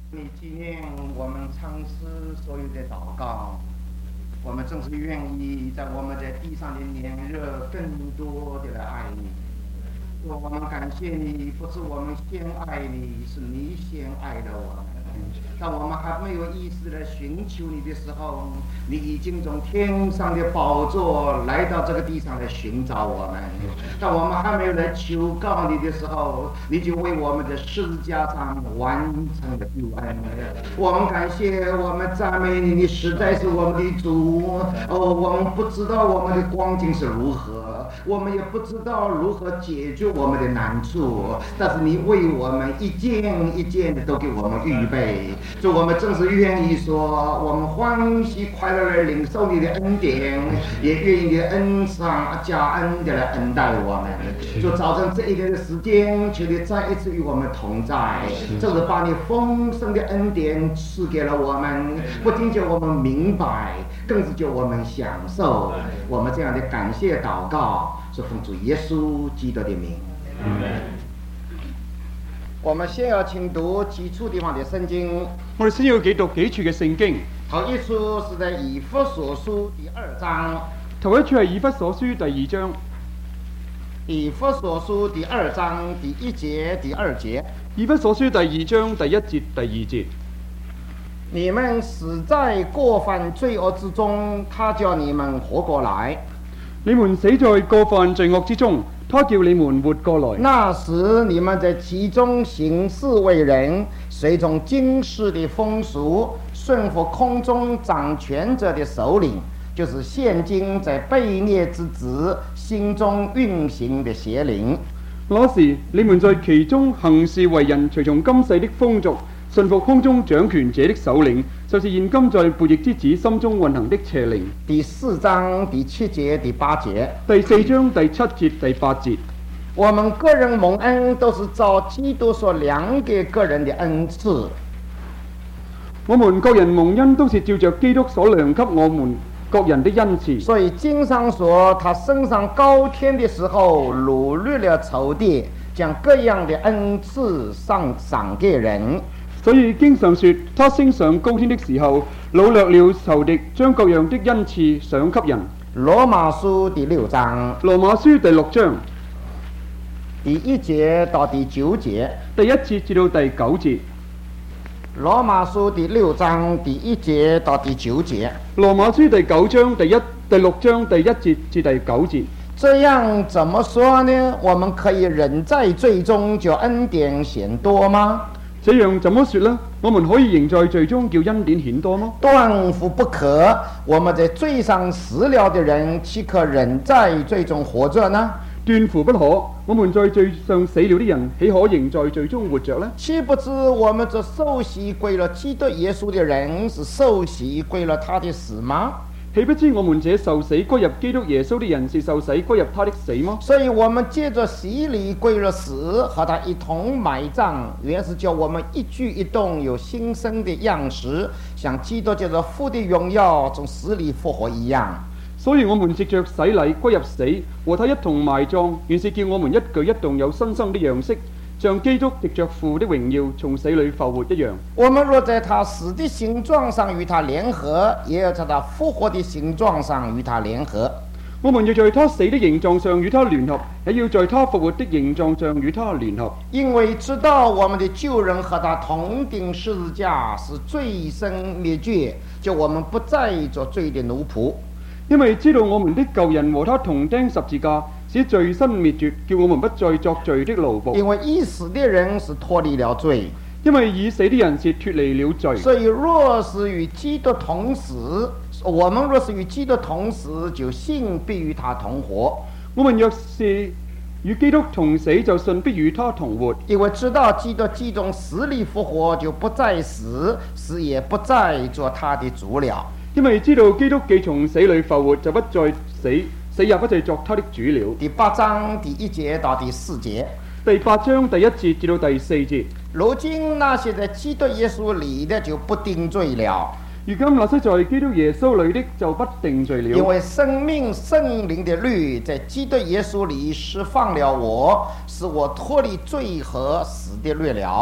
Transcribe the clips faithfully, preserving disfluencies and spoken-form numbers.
你纪念我们唱诗所有的祷告，我们正是愿意在我们在地上的年日更多的来爱你。我们感谢你，不是我们先爱你，是你先爱了我们。当我们还没有意识地寻求你的时候，你已经从天上的宝座来到这个地上来寻找我们。当我们还没有来求告你的时候，你就为我们的十字架上完成了救恩。我们感谢，我们赞美你，你实在是我们的主。哦，我们不知道我们的光景是如何，我们也不知道如何解决我们的难处，但是你为我们一件一件的都给我们预备。主，我们正是愿意说，我们欢喜快乐地领受你的恩典，也愿意你的恩上加恩的来恩待我们。就早晨这一天的时间，求你再一次与我们同在，正是把你丰盛的恩典赐给了我们，不仅叫我们明白，更是叫我们享受。我们这样的感谢祷告，是奉主耶稣基督的名。我們先要請讀幾處地方的聖經。 我哋先要幾讀幾處嘅聖經。 頭一處是在以弗所書第二章。 頭一處係以弗所書第二章。 以弗所書第二章第一節第二節。 以弗所書第二章第一節第二節。 你們死在過犯罪惡之中，他叫你們活過來。 你們死在過犯罪惡之中，他叫你們活過來。 那時你們在其中行事為人，隨從今世的風俗，順服空中掌權者的首領，就是現今在悖逆之子心中運行的邪靈。 那時你們在其中行事為人，隨從今世的風俗，順服空中掌權者的首領，就是現今在悖逆之子心中運行的邪靈。 第四章第七節第八節。 第四章第七節第八節。 我們個人蒙恩都是照基督所量給個人的恩賜。 我們個人蒙恩都是照着基督所量給我們各人的恩賜。 所以經上說，他升上高天的時候，擄掠了仇敵，將各樣的恩賜上賞給人。 所以經上說，他升上高天的時候，擄掠了仇敵，將各樣的恩賜賞給人。 羅馬書第六章。 羅馬書第六章第一節到第九節。 第一節至到第九節。 羅馬書第六章第一節到第九節。 羅馬書第九章第一第六章第一節至第九節。 這樣怎麼說呢？我們可以人在罪中，就恩典顯多嗎？ 這樣怎麼說呢？我們可以仍在罪中，叫恩典顯多嗎？ 斷乎不可！我們在罪上死了的人，豈可仍在罪中活着呢？ 斷乎不可！我們在罪上死了的人，豈可仍在罪中活着呢？ 豈不知我們這受洗歸了基督耶穌的人，是受洗歸了他的死嗎？ 豈不知我們這受死歸入基督耶穌的人，是受洗歸入他的死嗎？ 所以我們借着洗禮歸了死，和他一同埋葬，原是叫我們一舉一動有新生的樣式，像基督借着父的榮耀從死裡復活一樣。 所以我們藉着洗禮歸入死，和他一同埋葬，原是叫我們一舉一動有新生的樣式，像基督藉着父的榮耀從死裡復活一樣。 我們若在他死的形狀上與他聯合，也要在他復活的形狀上與他聯合。 我們要在他死的形狀上與他聯合，也要在他復活的形狀上與他聯合。 因為知道我們的舊人和他同釘十字架，使罪身滅絕，就我們不再做罪的奴僕。 因為知道我們的舊人和他同釘十字架，使罪身滅絕，叫我們不再作罪的奴僕。 因為已死的人是脫離了罪， 因為已死的人是脫離了罪。 所以若是與基督同死，我們若是與基督同死，就信必與他同活。 我們若是與基督同死，就信必與他同活。 因為知道基督既從死裡復活，就不再死，死也不再做他的主了。 因為知道基督既從死裡復活，就不再死，死也不再作他的主了。 第八章第一節到第四節。 第八章第一節至到第四節。 如今那些在基督耶穌裡的就不定罪了。 如今那些在基督耶穌裡的就不定罪了。 因為生命聖靈的律在基督耶穌裡釋放了我，使我脫離罪和死的律了。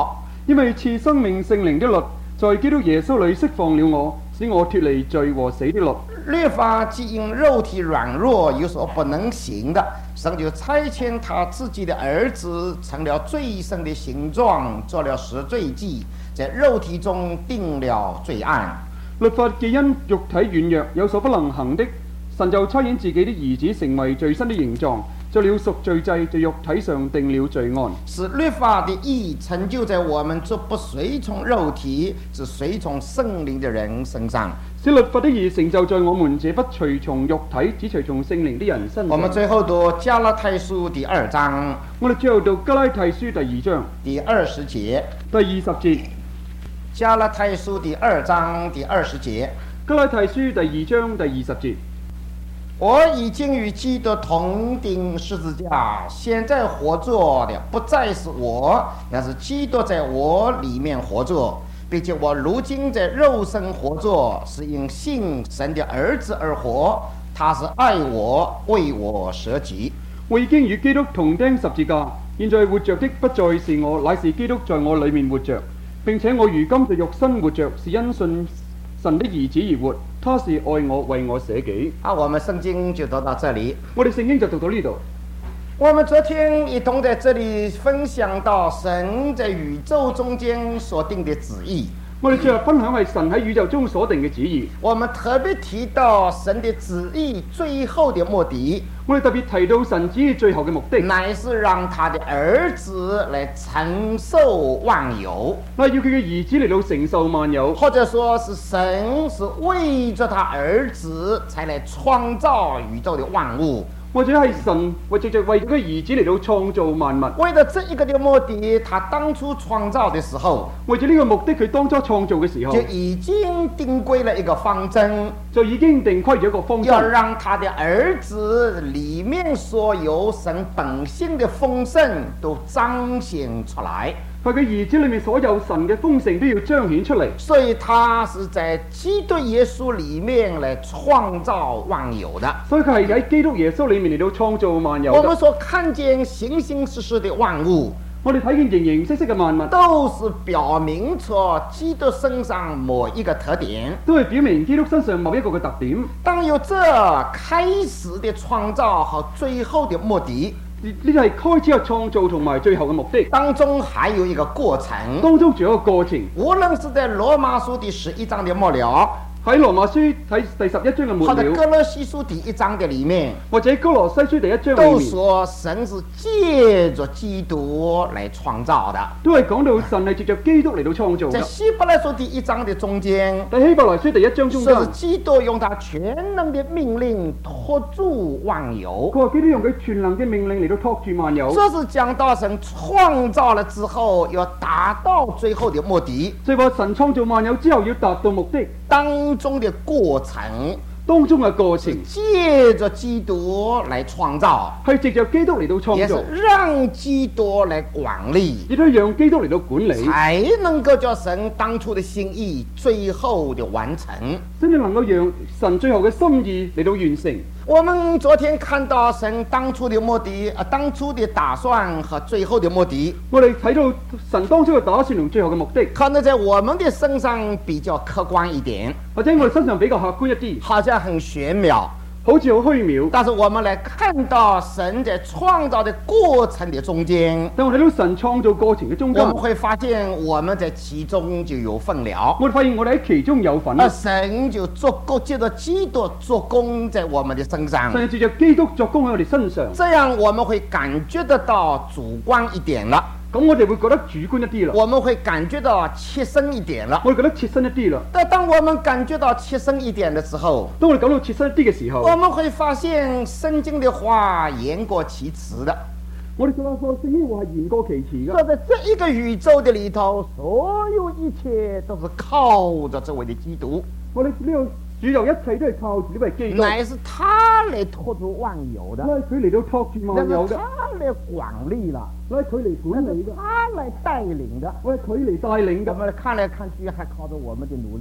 因為賜生命聖靈的律，在基督耶穌裏釋放了我，使我脱離罪和死的律。 律法既因肉體軟弱有所不能行的，神就差遣他自己的兒子，成了罪身的形狀，做了贖罪祭，在肉體中定了罪案。 律法既因肉體軟弱有所不能行的，神就差遣自己的兒子成為罪身的形狀，做了贖罪祭，在肉體上定了罪案。 使律法的義成就在我們這不隨從肉體，只隨從聖靈的人身上。 使律法的義成就在我們這不隨從肉體，只隨從聖靈的人身上。 我們最後讀加拉太書第二章。 我哋最後讀加拉太書第二章第二十節。 第二十節。 加拉太書第二章第二十節。 加拉太書第二章第二十節。 我已經與基督同釘十字架，現在活着的不再是我，而是基督在我裡面活着，並且我如今在肉身活着，是因信神的兒子而活，他是愛我，為我捨己。 我已經與基督同釘十字架，現在活着的不再是我，乃是基督在我裡面活着，並且我如今在肉身活着，是因信神的兒子而活，他是愛我，為我捨己。 好，我們聖經就讀到這裡。 我哋聖經就讀到呢度。 我們昨天一同在這裡分享到神在宇宙中間所定的旨意。 我哋最後分享係神喺宇宙中所定嘅旨意。 我們特別提到神的旨意最後的目的。 我哋特別提到神旨意最後嘅目的， 乃是讓他的兒子來承受萬有。 那要佢嘅兒子嚟到承受萬有， 或者說是神是為着他兒子才來創造宇宙的萬物。 或者係神或者就為咗佢兒子嚟到創造萬物。 為了這一個的目的，他當初創造的時候， 為咗呢個目的，佢當初創造嘅時候就已經定規了一個方針， 就已經定規咗一個方針， 要讓他的兒子裡面所有神本性的豐盛都彰顯出來。 佢嘅兒子裏面所有神嘅豐盛都要彰顯出嚟， 所以他是在基督耶穌裡面來創造萬有的。 所以佢係喺基督耶穌裡面嚟到創造萬有。 我們所看見形形色色的萬物， 我哋睇見形形色色嘅萬物， 都是表明出基督身上某一個特點， 都係表明基督身上某一個嘅特點。 當有這開始的創造和最後的目的， 呢啲係開始嘅創造同埋最後嘅目的， 當中還有一個過程， 當中仲有一個過程。 無論是在羅馬書第十一章的末了， 喺羅馬書睇第十一章嘅末了， 或者哥羅西書第一章嘅裡面， 或者哥羅西書第一章都說神是借着基督來創造的， 都係講到神係藉着基督嚟到創造嘅。 在希伯來書第一章的中間， 喺希伯來書第一章中間， 說是基督用他全能的命令托住萬有。 佢話基督用佢全能嘅命令嚟到托住萬有。 這是講到神創造了之後，要達到最後的目的。 即係話神創造萬有之後要達到目的， 當中的過程， 當中嘅過程， 借着基督來創造， 係藉着基督嚟到創造， 也是讓基督來管理， 亦都係讓基督嚟到管理， 才能夠叫神當初的心意最後的完成， 先至能夠讓神最後嘅心意嚟到完成。 我們昨天看到神當初的目的，啊，當初的打算和最後的目的， 我哋睇到神當初嘅打算同最後嘅目的， 可能在我們的身上比較客觀一點， 或者我哋身上比較客觀一啲， 好像很玄妙， 好似好虛渺。 但是我們來看到神在創造的過程的中間， 但我睇到神創造過程嘅中間， 我們會發現我們在其中就有份了。 我哋發現我哋喺其中有份， 而神就做工，借着基督做工在我們的身上， 神藉着基督作工喺我哋身上， 這樣我們會感覺得到主觀一點了。 咁我哋會覺得主觀一啲啦， 我們會感覺到切身一點了。 我哋覺得切身一啲啦。 但當我們感覺到切身一點的時候， 當我哋感到切身一啲嘅時候， 我們會發現聖經的話言過其實的。 我哋覺得個聖經話係言過其詞嘅。 說在這一個宇宙的裏頭，所有一切都是靠着這位的基督。 我哋呢個主要一切都係靠住呢位基督， 乃是他來托住萬有的， 係佢嚟到托住萬有嘅， 他來管理啦， 係佢嚟管理嘅， 他來帶領的， 係佢嚟帶領嘅。 我們看來看去還靠着我們的努力，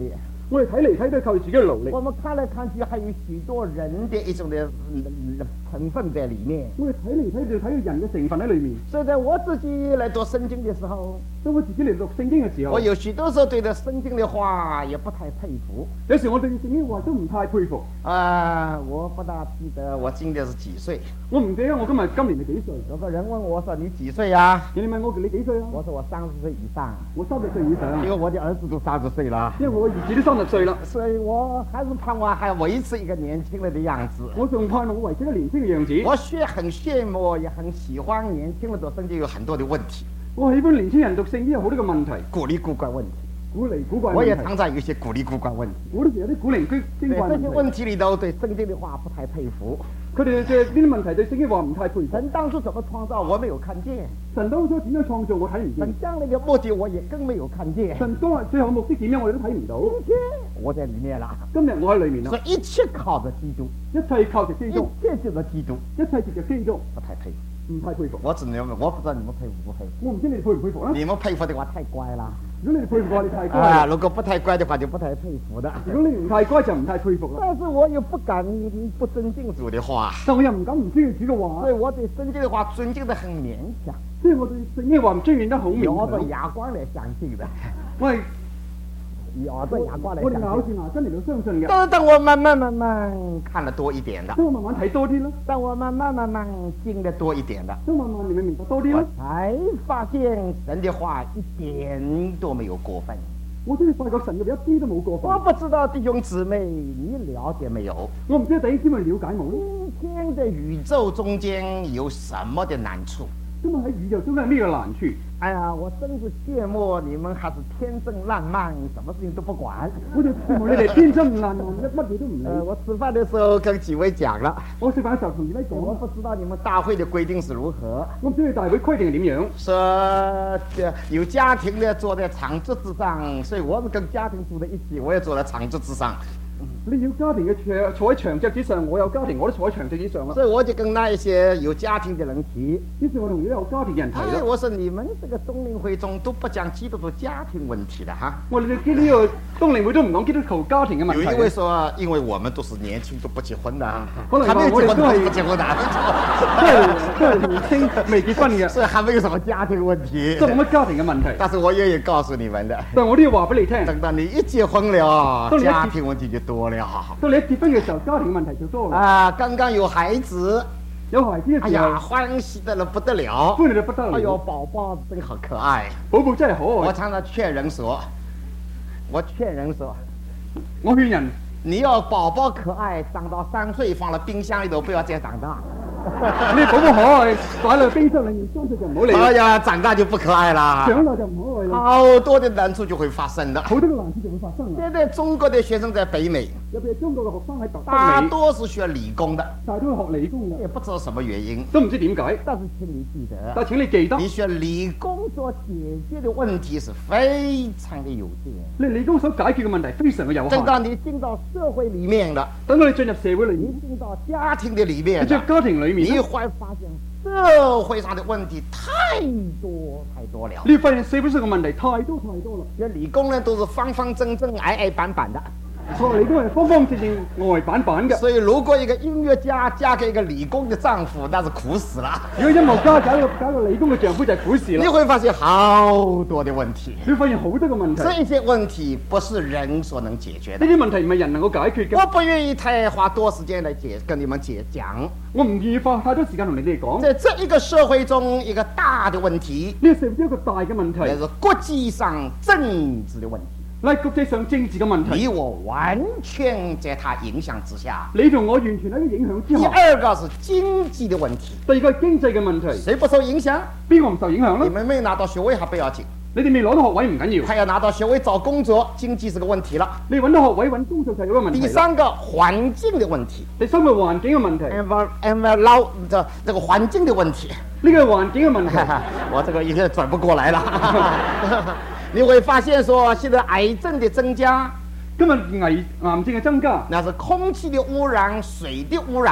我哋睇嚟睇去靠住自己嘅勞力。 我们看来看去，还有许多人的一种的嗯成分在里面。 我哋睇嚟睇去睇到人嘅成分喺裏面。 所以在我自己来读圣經的時候， 當我自己嚟讀聖經嘅時候， 我有許多時候對着聖經的話也不太佩服。 有時我對聖經話都唔太佩服。 啊，我不大記得我今年是幾歲。 我唔記得我今日今年係幾歲。 有個人問我說：你幾歲呀？ 人哋問我你幾歲啊？ 我說我三十歲以上。 我三十歲以上。 因為我的兒子都三十歲了。 因為我兒子都三十歲啦。 所以我還是盼望還維持一個年輕人的樣子。 我仲盼望我維持一個年輕嘅樣子。 我卻很羨慕，也很喜歡年輕人讀聖經有很多的問題。 我喜歡年輕人讀聖經有好多個問題， 古離古怪問題。 古離古怪問題。 我也常常有一些古離古怪問題。 我都有啲古靈精怪問題。 這些問題裏頭對聖經的話不太佩服。 佢哋嘅呢啲問題對聖經話唔太佩服。 神當初怎麼創造，我沒有看見。 神當初點樣創造，我睇唔見。 神將來的目的，我也更沒有看見。 神當日最後目的點樣，我哋都睇唔到。 今天我在裏面啦。 今日我喺裏面啦。 所以一切靠着基督， 一切靠着基督， 一切就是基督， 一切藉着基督。 不太佩服。 唔太佩服。 我只能我不知道你們佩服不佩服。 我唔知你哋佩唔佩服啦。 你們佩服的話太乖啦。 如果你哋佩服嘅話，你太乖。 啊，如果不太乖的話，就不太佩服的。 如果你唔太乖，就唔太佩服啦。 但是我又不敢不尊敬主的話。 但我又唔敢唔尊敬主嘅話。 所以我對聖經的話尊敬得很勉強。 所以我對聖經話唔尊敬得好勉強。 我對牙關嚟相信的。 我係。 我對牙關嚟相信。 我哋咬住牙根嚟到相信嘅。 但等我慢慢慢慢看得多一點的。 當我慢慢睇多啲啦。 當我慢慢慢慢經得多一點的。 當慢慢你咪明白多啲啦。 我才發現神的話一點都沒有過分。 我真係發覺神嘅一啲都冇過分。 我不知道弟兄姊妹你了解沒有？ 我唔知弟兄姊妹了解冇咧。 今天的宇宙中間有什麼的難處？ 今日喺宇宙中間咩嘅難處？ 哎呀，我真是羨慕你們還是天真爛漫，什麼事情都不管。 我就羨慕你哋天真爛漫，乜乜嘢都唔理。 呃，我吃飯的時候跟幾位講了。 我食飯嘅時候同二位講。 我不知道你們大會的規定是如何。 我唔知你大會規定係點樣。 說有家庭的坐在長桌之上，所以我們跟家庭住在一起，我也坐在長桌之上。 你要家庭嘅坐坐喺長桌之上，我有家庭，我都坐喺長桌之上啦。 所以我就跟那一些有家庭的人提。 於是我同啲有家庭嘅人提啦。 哎，我說你們這個東靈會中都不講基督徒家庭問題的哈。 我哋呢個東靈會都唔講基督徒家庭嘅問題。 有一位說，因為我們都是年輕都不結婚的， 可能還沒有結婚都係不結婚的， 都係都係年輕未結婚嘅， 所以還沒有什麼家庭問題。 都冇乜家庭嘅問題。 但是我願意告訴你們的， 但我都要話俾你聽。 等到你一結婚了，家庭問題就多了。 當你一結婚嘅時候，家庭嘅問題就多啦。 啊，剛剛有孩子， 有孩子嘅時候， 哎呀，歡喜得了不得了， 歡喜得不得了。 哎呦，寶寶真好可愛， 寶寶真係可愛。 我常常勸人說，我勸人說， 我勸人， 你要寶寶可愛，長到三歲放了冰箱裏頭，不要再長大。 你寶寶可愛，擺落冰箱裏面，三歲就唔好理。 哎呀，長大就不可愛啦， 長大就唔可愛啦。 好多的難處就會發生的， 好多嘅難處就會發生。 現在中國的學生在北美， 特別係中國嘅學生喺北美， 大多是學理工的， 大多係學理工嘅， 也不知道什麼原因， 都唔知點解。 但是請你記得， 但請你記得， 你學理工所解決的問題是非常的有限。 你理工所解決嘅問題非常嘅有限。 等到你進到社會裡面了， 等到你進入社會裡面， 你進到家庭的裡面， 你進入家庭裡面， 你會發現社會上的問題太多太多了。 你發現社會上嘅問題太多太多啦。 這理工人都是方方正正、矮矮板板的， 學理工係方方正正、呆板板嘅。 所以如果一個音樂家嫁給一個理工的丈夫，那是苦死了。 如果音樂家搞個搞個理工嘅丈夫就係苦事啦。 你會發現好多的問題， 你會發現好多嘅問題。 這些問題不是人所能解決的。 呢啲問題唔係人能夠解決嘅。 我不願意太花多時間來解跟你們解講。 我唔願意花太多時間同你哋講。 在這一個社會中，一個大的問題， 呢個社會中一個大嘅問題， 係是國際上政治的問題。 喺國際上政治嘅問題， 你我完全在它影響之下。 你同我完全喺個影響之下。 第二個是經濟的問題。 第二個係經濟嘅問題。 誰不受影響？ 邊個唔受影響咧？ 你們沒拿到學位還不要緊。 你哋未攞到學位唔緊要。 還要拿到學位找工作，經濟是個問題了。 你揾到學位揾工作就係一個問題。 第三個環境的問題。 第三個環境嘅問題。 env env 這這個環境的問題。 呢個環境嘅問題。 我這個已經轉不過來了。你會發現說，現在癌症的增加， 今日癌癌症嘅增加， 那是空氣的污染、水的污染，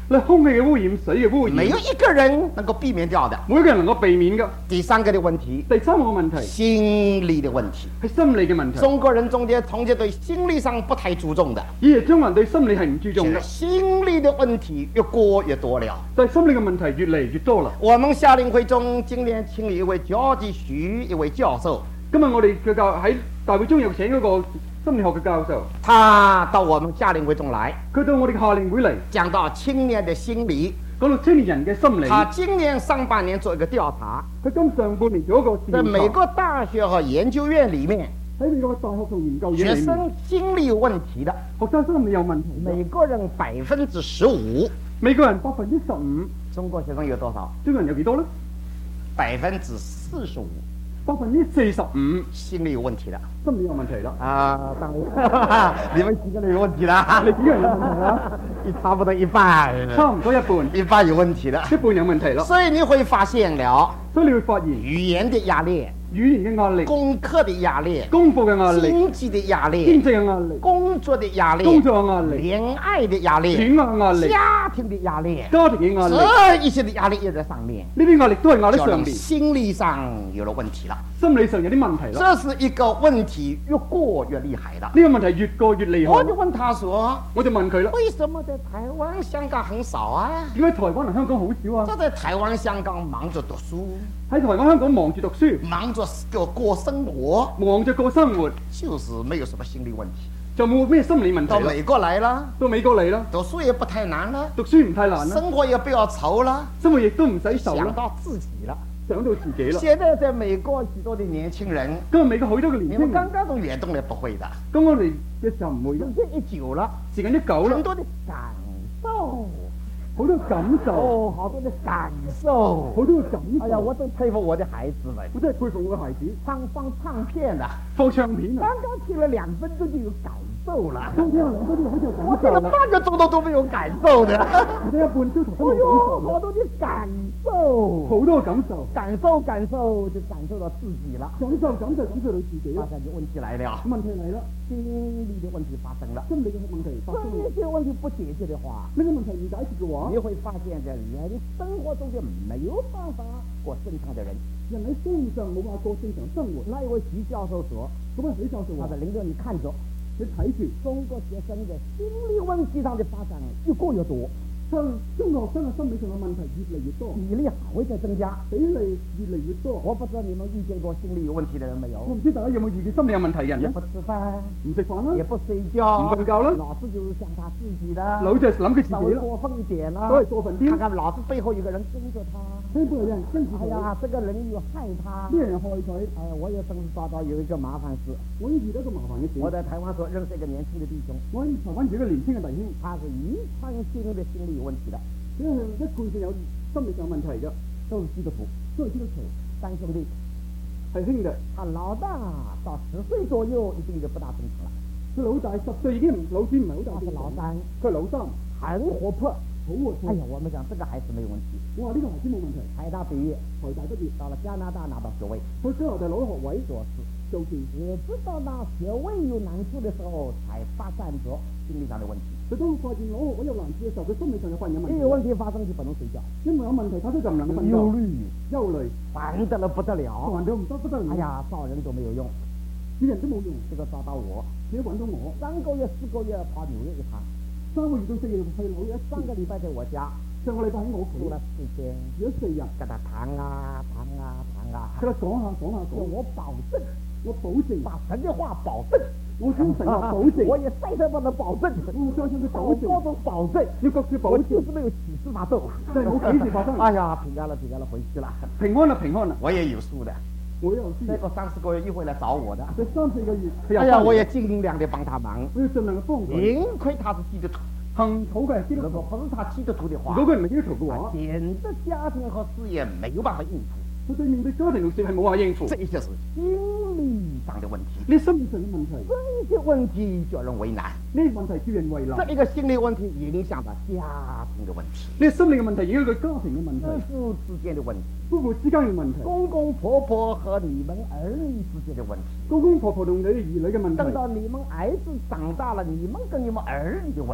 你空氣嘅污染、水嘅污染， 沒有一個人能夠避免掉的。 每個人能夠避免㗎。 第三個的問題， 第三個問題心理的問題， 係心理嘅問題。 中國人中間從前對心理上不太注重的， 以前中國人對心理係唔注重嘅， 心理的問題越過越多了。 但係心理嘅問題越嚟越多啦。 我們夏令會中今年請了一位焦繼徐一位教授， 今日我哋嘅教喺大會中又請嗰個心理學嘅教授， 他到我們夏令會中來， 佢到我哋嘅夏令會嚟， 講到青年的心理， 講到青年人嘅心理。 他今年上半年做一個調查， 佢今上半年做一個在調查， 美國大學和研究院裡面， 喺美國嘅大學同研究院學裏面， 生心理有問題的， 學生心理有問題， 美國人百分之十五， 美國人百分之十五， 中國學生有多少？ 中國人有幾多呢？ 百分之四十五， 百分之四十五心理有問題的。 心理有問題啦。 啊，當然，你們幾個人有問題啦？ 你幾個人有問題啦？ 一差不多一半， 差唔多一半， 一半有問題的。 一半有問題啦。 所以你會發現了所以你會發現語言的壓力、 語言嘅壓力、 功課的壓力、 功課嘅壓力、 經濟的壓經力、 濟嘅壓力、 工作的壓力、 工作嘅壓力、 戀愛的壓力、 戀愛壓力、 家庭的壓力， 家庭嘅壓力， 這一些的壓力也在上面， 呢啲壓力都係壓喺就讓上面， 心理上有了問題了。 心理上有啲問題啦。 這是一個問題越過越厲害的。 呢個問題越過越厲害我就。問他說， 我就問佢啦， 為什麼在台灣、香港很少啊？ 點解台灣同香港好少啊？ 他在台灣、香港忙着讀書， 喺台灣、香港忙住讀書， 忙着過過生活， 忙着過生活， 就是沒有什麼心理問題。 就冇咩心理問題啦。 到美國來了， 到美國嚟啦， 讀書也不太難了， 讀書唔太難啦， 生活也不要愁了， 生活亦都唔使受啦， 想到自己了。 想到自己啦。 現在在美國許多的年輕人， 今日美國好多嘅你年輕人， 們剛剛都遠東也不會的， 咁我哋嘅時候唔會嘅， 時間一久了， 時間一久啦很，多的感受， 好多感受， 哦，好多的感受。 好多嘅感受。 哎呀，我真佩服我的孩子們， 我真係佩服我嘅孩子， 放放唱片的， 放唱片剛啊， 剛聽了兩分鐘就有感受了。 當聽兩分鐘好似有我聽了感受啦， 半個鐘頭都沒有感受的。 我聽一半都同哎都冇感呦， 受啦， 好多的感受， 好多嘅感受， 感受感受就感受到自己了。 感受感受感受到自己啦。 發現就問題來了， 問題嚟啦， 心理的問題發生了。 心理嘅問題發生啦。 這些問題不解決的話， 呢個問題唔解決嘅話你，會發現在人生活中間沒有辦法過正常的人。 人喺生活上冇辦法過正常生活。 那一位徐教授說， 咁啊，許教授話他的領導你看着， 你睇住， 中國學生的心理問題上的發展越過越多， 將中國學生嘅心理上嘅問題越嚟越多， 比例還會在增加。 比例越嚟越多。 我不知道你們遇見過心理有問題的人沒有？ 我唔知大家有冇遇見心理有問題嘅人咧？ 也不吃飯， 唔食飯啦， 也不睡覺， 唔瞓覺啦， 老是就是想他自己的， 老就係諗佢自己啦， 稍微過分一點啦， 都係過分啲看。看老是背後有個人跟着他， 聽到有人跟住佢， 哎呀，這個人又害他， 呢個人害佢。 哎呀，我也曾遭到有一個麻煩事， 我已遇到一個麻煩嘅事。 我在台灣所認識一個年輕的弟兄， 我喺台灣遇到一個年輕嘅弟兄， 他是遺傳性的心理有問題的， 因為一貫性有心理上問題嘅， 都是基督徒， 都係基督徒， 三兄弟， 係兄弟。 他老大到十歲左右已經就不大正常了， 佢老大十歲已經唔老子唔係好大他是正常老三， 佢係老三， 很活潑。 好活潑。 哎呀，我們講這個孩子沒有問題， 我話呢個孩子冇問題， 台大畢業， 台大畢業， 到了加拿大拿到學位， 去加拿大攞咗學位， 做事。 做事。 也知道拿學位有難處的時候，才發展着心理上的問題。 佢當發現攞學位有難處嘅時候，佢心理上就發現有問題。 一有問題發生就不能睡覺， 因為有問題發生就唔能夠瞓覺， 憂慮， 憂慮， 煩得了不得了。 煩到唔得不得了。 哎呀，找人都沒有用， 啲人都冇用， 這個找到我， 只揾到我。 三個月四個月跑紐約一趟， 三個月到四個月去紐約一次， 上個禮拜在我家上個禮拜喺我屋企住了四天， 住咗四日， 跟他談啊談啊談啊， 佢哋講下講下講， 我保證， 我保證， 把神的話保證， 我將神話保證， 我也再三幫他保證， 我相信佢保好證， 多種保證， 要各自保我證， 就是沒有喜事發生， 真係冇幾事發生。 哎呀，平安了平安了，回去了。 平安啦平安啦， 我也有數的， 我有知， 再過三四個月又會來找我的。 佢三四個月，佢又哎呀， 翻嚟我也盡量的幫他忙， 我要盡量去幫佢。 幸虧他是基督徒， 幸好佢係基督如果徒， 不是他基督徒的話， 如果佢唔係基督徒嘅話， 簡直家庭和事業沒有辦法應付， 佢對面對家庭同事係冇話應付， 這些是心理上的問題。 呢心理上嘅問題， 這些問題叫人為難， 呢個問題叫人為難， 這一個心理問題影響到家庭的問題， 呢個心理嘅問題影響佢家庭嘅問題， 夫婦之間的問題， 夫婦之間嘅問題， 公公婆婆和你們兒女之間的問題。 公公婆婆同你哋兒女嘅問題， 等到你們兒子長大了，你們跟你們兒女的問題。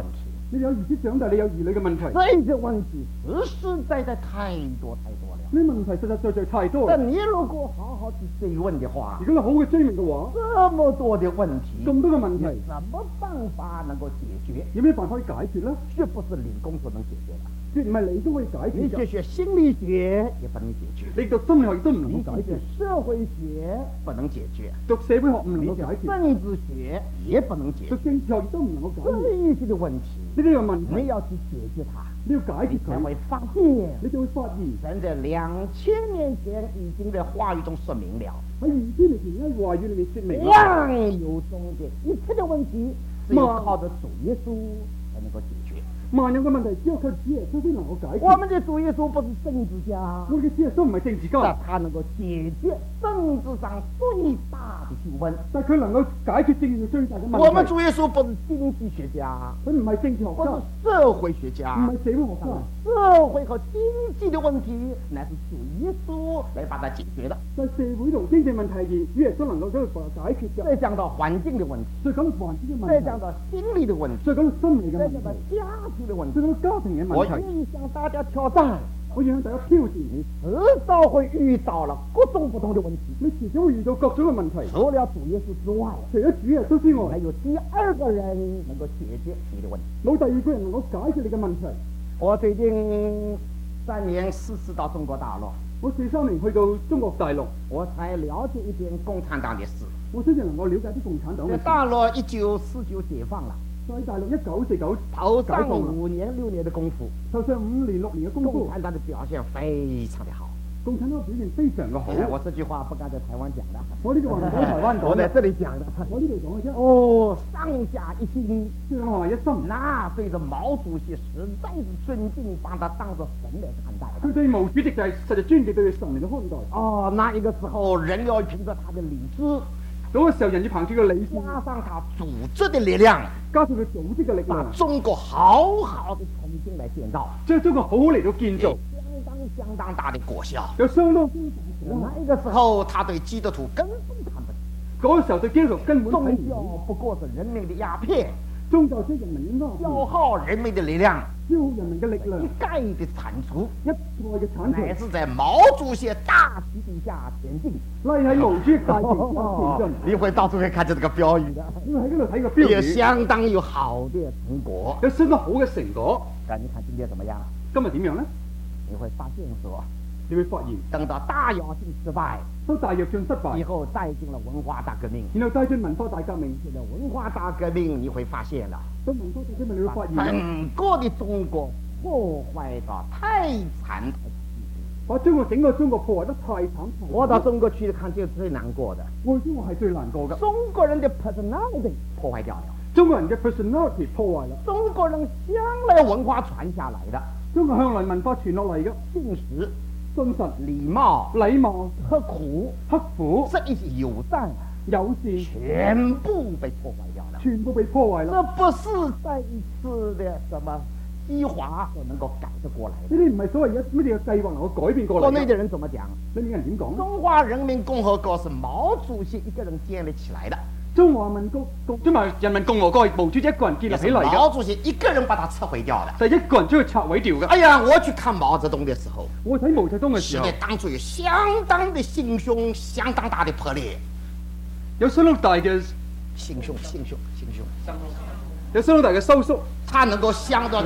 你有兒子長大，你有兒女嘅問題。 這些問題實實在在太多太多了。 呢問題實實在在太多啦。 但你如果好好去追問的話， 如果你好嘅追問嘅話， 這麼多的問題， 咁多嘅問題， 什麼辦法能夠解決？ 有咩辦法去解決呢？ 絕不是理工所能解決的。 絕唔係你都可以解你決嘅。 學學心理學也不能解決， 你讀心理學亦都唔能你夠解決， 學社會學不能解決， 讀社會學唔能你夠解決， 學政治學也不能解讀決。 政治學亦都唔能夠解決。 這些的問題， 呢啲嘅問題， 你要去解決它， 你要解決你才佢， 會發現， 你就會發現神在兩千年前已經在話語中說明了， 喺二千年前喺話語裏面説明， 萬有中的一切的問題，只有靠着主耶穌才能夠解決。 萬有嘅問題只有靠主耶穌先能夠解決。 我們的主耶穌不是政治家， 我哋嘅主耶穌唔係政治但家， 他能夠解決政治上最大的糾紛。 但係佢能夠解決政治最大嘅問題。 我們主耶穌不是經濟學家， 佢唔係政治學不是家， 社會學唔家， 係社會學家。 社會和經濟的問題乃是主耶穌來把它解決的。 在社會同經濟問題而主耶穌能夠將佢解決嘅。 再講到環境的問題， 再講到環境嘅問題， 再講到心理的問題， 再講到心理嘅問再講到題， 家庭的問再題， 講到家庭嘅我問題， 願意向大家挑戰， 我要向大家挑戰。 你遲早會遇到了各種不同的問題。 你遲早會遇到各種嘅問題， 除了主耶穌之外， 除咗主耶穌之外， 還有第二個人能夠解決你的問題。 冇第二個人能夠解決你嘅問題。 我最近三年四次到中國大陸， 我四三年去到中國大陸， 我才了解一點共產黨的事。 我先至能夠了解啲共產黨嘅在事。 大陸一九四九解放了， 在大陸一九四九頭上解放啦， 五年六年的功夫， 頭上五年六年嘅功夫， 共產黨的表現非常的好。 共產黨表現非常嘅好。 我這句話不敢在台灣講的， 我呢句話唔講台灣講我在嘅， 這裡講的。 我呢度講嘅啫。 哦，上下一心， 雙下一心， 那對着毛主席實在是尊敬，把他當作神來看待的。 佢對毛主席就係實在尊敬對佢神嚟嘅看待。 哦，那一個時候人要憑着他的理智， 嗰個時候人要憑住個理智， 加上他組織的力量， 加上佢組織嘅力把量， 中國好好的重新來建造， 將中國好好嚟到建造， 相當相當大的果效。 有相當。 那個時候，他對基督徒根本看不起， 嗰個時候對基督徒根本睇宗唔教不過是人民的鴉片， 宗教即係人民嘅消耗人民的力量， 消耗人民嘅力量， 一概的鏟除， 一概嘅鏟乃除， 是在毛主席大旗底下前進。 拉喺毛主席大旗下前進。 你會到處會看見這個標語的， 你喺嗰度睇個標也語， 相當有好的成果。 有相當好嘅成果。 但你看今天怎麼樣？ 今日點樣呢？ 你會發現說， 你會發現， 等到大躍進失敗當大躍進失敗以後，帶進了文化大革命。 然後帶進文化大革命， 這個文化大革命，你會發現了， 當文化大革命你會發現， 整個的中國破壞到太慘太慘。 把中國整個中國破壞得太慘太慘。 我到中國去看見最難過的， 我中國係最難過㗎。 中國人的 personality 破壞掉了。 中國人嘅 personality 破壞啦。 中國人向來文化傳下來的， 中國向來文化傳落嚟嘅信實、 信實、 禮貌、 禮貌、 刻苦、 刻苦、 這一些友善， 友善， 全部被破壞掉了。 全部被破壞啦。 這不是再一次的什麼激華所能夠改得過來的。 呢啲唔係所謂一乜嘢嘅計劃能夠改變過嚟嘅。 國內的人怎麼講？ 你啲人點講？ 中華人民共和國是毛主席一個人建立起來的。 中華民國中華人民共和國係毛主席一個人建立起嚟嘅， 毛主席一個人把它拆毀掉的。 就係一個人將佢拆毀掉嘅。 哎呀，我去看毛澤東的時候， 我睇毛澤東嘅時候， 是的，當初有相當的心胸，相當大的破裂。 有相當大嘅心胸，心胸，心胸， 有相當大嘅收縮。 他能夠想到，沒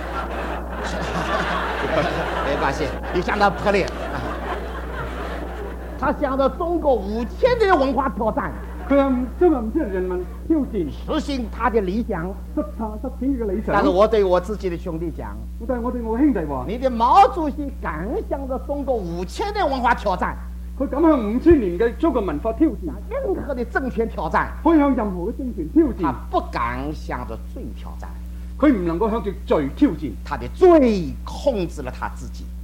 關係，你想到破裂。他想到中國五千年的文化挑戰， 佢向中國唔知人民挑戰， 實行他的理想。 實踐實踐佢嘅理想。 但是我對我自己的兄弟講， 但係我對我兄弟話， 你的毛主席敢向着中國五千年文化挑戰， 佢敢向五千年嘅中國文化挑戰， 任何的政權挑戰， 可以向任何嘅政權挑他戰， 不敢向着罪挑戰。 佢唔能夠向住罪挑戰。 他的罪控制了他自己，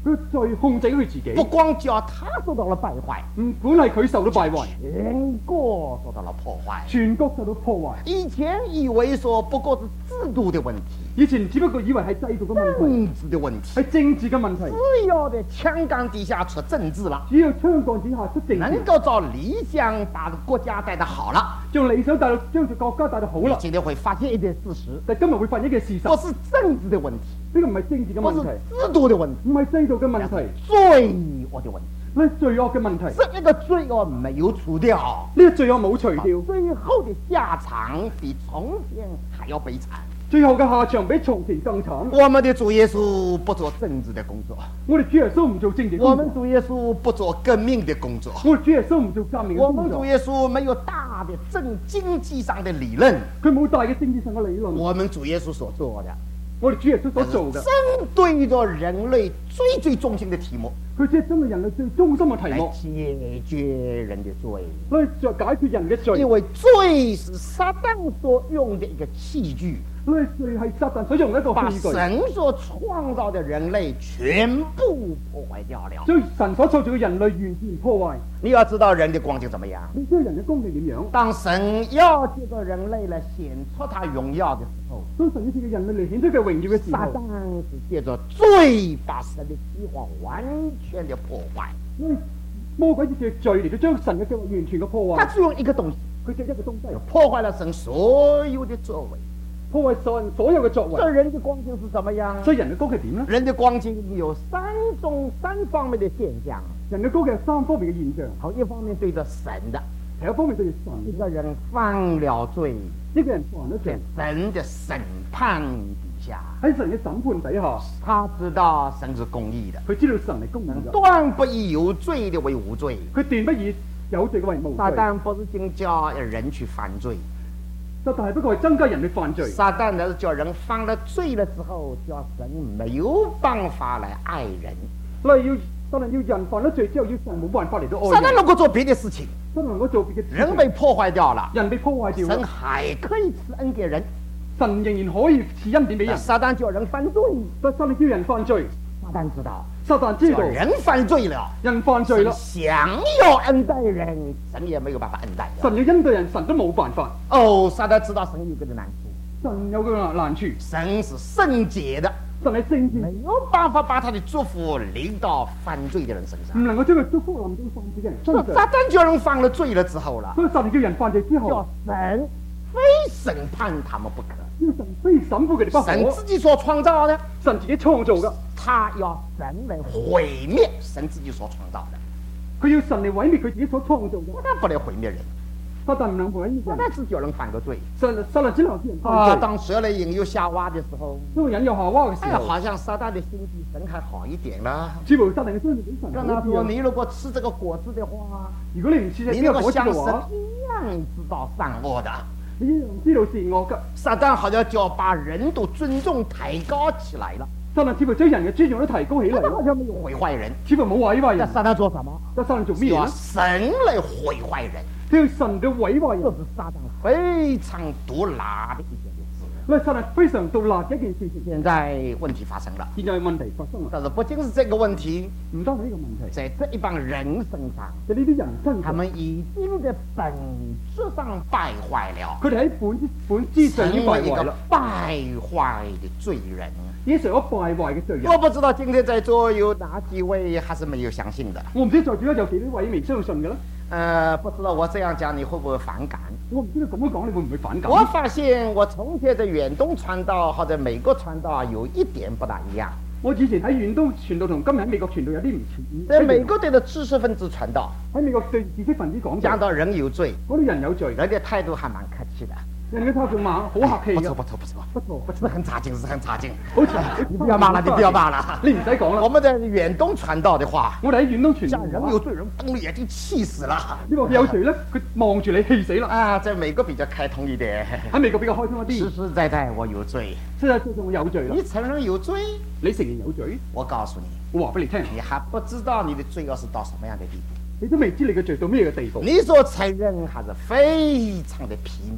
佢罪控制咗佢自己， 不光叫他受到了敗壞， 唔管係佢受到敗壞， 全國受到了破壞。 全國受到破壞。 以前以為說不過是制度的問題， 以前只不過以為係制度嘅問題， 政治的問題， 係政治嘅問題。 只要在槍桿底下出政治了， 只要槍桿底下出政治， 能夠照理想把國家帶得好了， 將理想帶到將住國家帶到好啦。 今天會發現一件事實， 但今日會發現一件事實， 不是政治的問題， 呢個唔係政治嘅不是問題， 制度的問題， 唔係制度嘅問題， 罪惡的問題。 呢係罪惡嘅問題。 這一個罪惡沒有除掉， 呢個罪惡冇除掉， 最後的下場比從前還要悲慘。 最後嘅下場比從前更慘。 我們的主耶穌不做政治的工作， 我哋主耶穌唔做政治工作， 我們主耶穌不做革命的工作， 我哋主耶穌唔做革命嘅我工作。 們主耶穌沒有大的政經濟上的理論， 佢冇大嘅政治上嘅理論。 我們主耶穌所做的， 我哋主耶穌所做嘅， 針對着人類最最中心的題目， 佢只係針對人類最中心嘅題來目， 解決人的罪。 所以就解決人嘅罪。 因為罪是撒旦所用的一個器具， 所以罪係撒旦所用嘅一個把器具， 神所創造的人類全部破壞掉了。 將神所創造嘅人類完全破壞。 你要知道人的光景怎麼樣？ 你知道人嘅功力點樣？ 當神要借着人類來顯出他榮耀的時候， 當神要借嘅人類嚟顯出嘅榮耀嘅時候， 撒旦是借着罪把神的計劃完全的破壞。 所以魔鬼借罪嚟到將神嘅計劃完全嘅破壞。 他只用一個東西， 佢借一個東西， 破壞了神所有的作為。 破壞神所有嘅作這為。 人的光景是怎麼樣？ 所以人嘅高係點呢？ 人的光景有三種三方面的現象。 人嘅高係有三方面嘅現象。 好，一方面對着神的， 第一方面對住神， 一個人犯了罪， 一個人犯咗罪在，神的審判底下， 喺神嘅審判底下， 他知道神是公義的， 佢知道神係公義嘅， 斷不以有罪的為無罪。 佢斷不以有罪嘅為無罪。 撒旦不是淨叫人去犯罪， 撒旦係不過係增加人去犯罪。 撒旦呢是叫人犯了罪了之後，叫神沒有辦法來愛人。 例如撒旦要人犯咗罪之後，要神冇辦法嚟到愛人。 撒旦能夠做別的事情， 撒旦能夠做別嘅事情， 人被破壞掉了， 人被破壞掉神啦， 還可以賜恩給人。 神仍然可以賜恩典俾人。 撒旦叫人犯罪， 但撒旦叫人犯罪， 撒旦知道， 撒旦知道叫人犯罪了， 人犯罪啦， 想要恩待人，神也沒有辦法恩待的。 神要恩待人，神都冇辦法。 哦，撒旦知道神有個難處， 神有個難處， 神是聖潔的， 神係聖潔， 沒有辦法把他的祝福臨到犯罪的人身上。 唔能夠將佢祝福臨到犯罪嘅人身上。 撒旦叫人犯了罪了之後了， 所以撒旦叫人犯罪之後叫，神非審判他們不可。 要神非審判佢哋不神可。 自己所創造的， 神自己創造嘅， 他要神來毀滅神自己所創造的， 佢要神嚟毀滅佢自己所創造嘅。 撒旦不能毀滅人， 撒旦唔能毀滅撒人， 旦只叫人犯個罪。 撒撒旦只能叫人啊， 犯罪。 當蛇來引誘夏娃的時候， 當人有夏娃嘅哎呀， 時候， 好像撒旦的心比神還好一點啦。 似乎撒旦嘅相對比神跟他說： 好啲啊。 你如果吃這個果子的話， 如果你唔似你呢個果子能夠像神嘅話， 一樣知道善惡的。 你一樣知道善惡嘅。 撒旦好像就要把人都尊重抬高起來了， 撒旦似乎將人嘅尊重都提高起嚟撒旦好啦， 像沒有毀壞人。 似乎冇毀壞人。 那撒旦做什麼？ 但撒旦做咩要嘢神來毀壞人， 佢要神嘅毀壞人。 這是撒旦非常毒辣的一件事。 因為撒旦非常毒辣嘅一件事情。 現在問題發生了， 現在問題發生啦， 但是不僅是這個問題， 唔單止呢個問題， 在這一幫人身上， 就呢啲人身上， 他們已經在本質上敗壞了， 佢哋喺本本質上已經敗成為一個壞啦， 敗壞的罪人。 已經成咗敗壞嘅罪人。 我不知道今天在座有哪幾位還是沒有相信的。 我唔知在座有幾多位未相信嘅咧？ 呃，不知道我這樣講你會不會反感？ 我唔知道咁樣講你會唔會反感？ 我發現我從前在遠東傳道或者美國傳道有一點不大一樣。 我以前喺遠東傳道同今日喺美國傳道有啲唔似。 在美國對的知識分子傳道， 喺美國對知識分子講講到人有罪， 嗰啲人有罪， 人的態度還蠻客氣的。 人嘅態度嘛好客氣嘅， 不錯不錯不錯不錯不是很差勁，是很差勁。 好似你不要罵了，你不要罵了。 你唔使講啦。 我們在遠東傳道的話， 我哋喺遠東傳道像人有罪人瞪着眼睛氣死了。 呢個有罪咧，佢望住你氣死啦。 啊，在美國比較開通一點， 喺美國比較開心一啲。 實實在在我有罪。 實在最重有罪啦。 你承認有罪？ 你承認有罪？ 我告訴你， 我話俾你聽， 你還不知道你的罪惡是到什麼樣的地步。 你都未知你嘅罪到咩嘅地步。 你所承認還是非常的皮毛。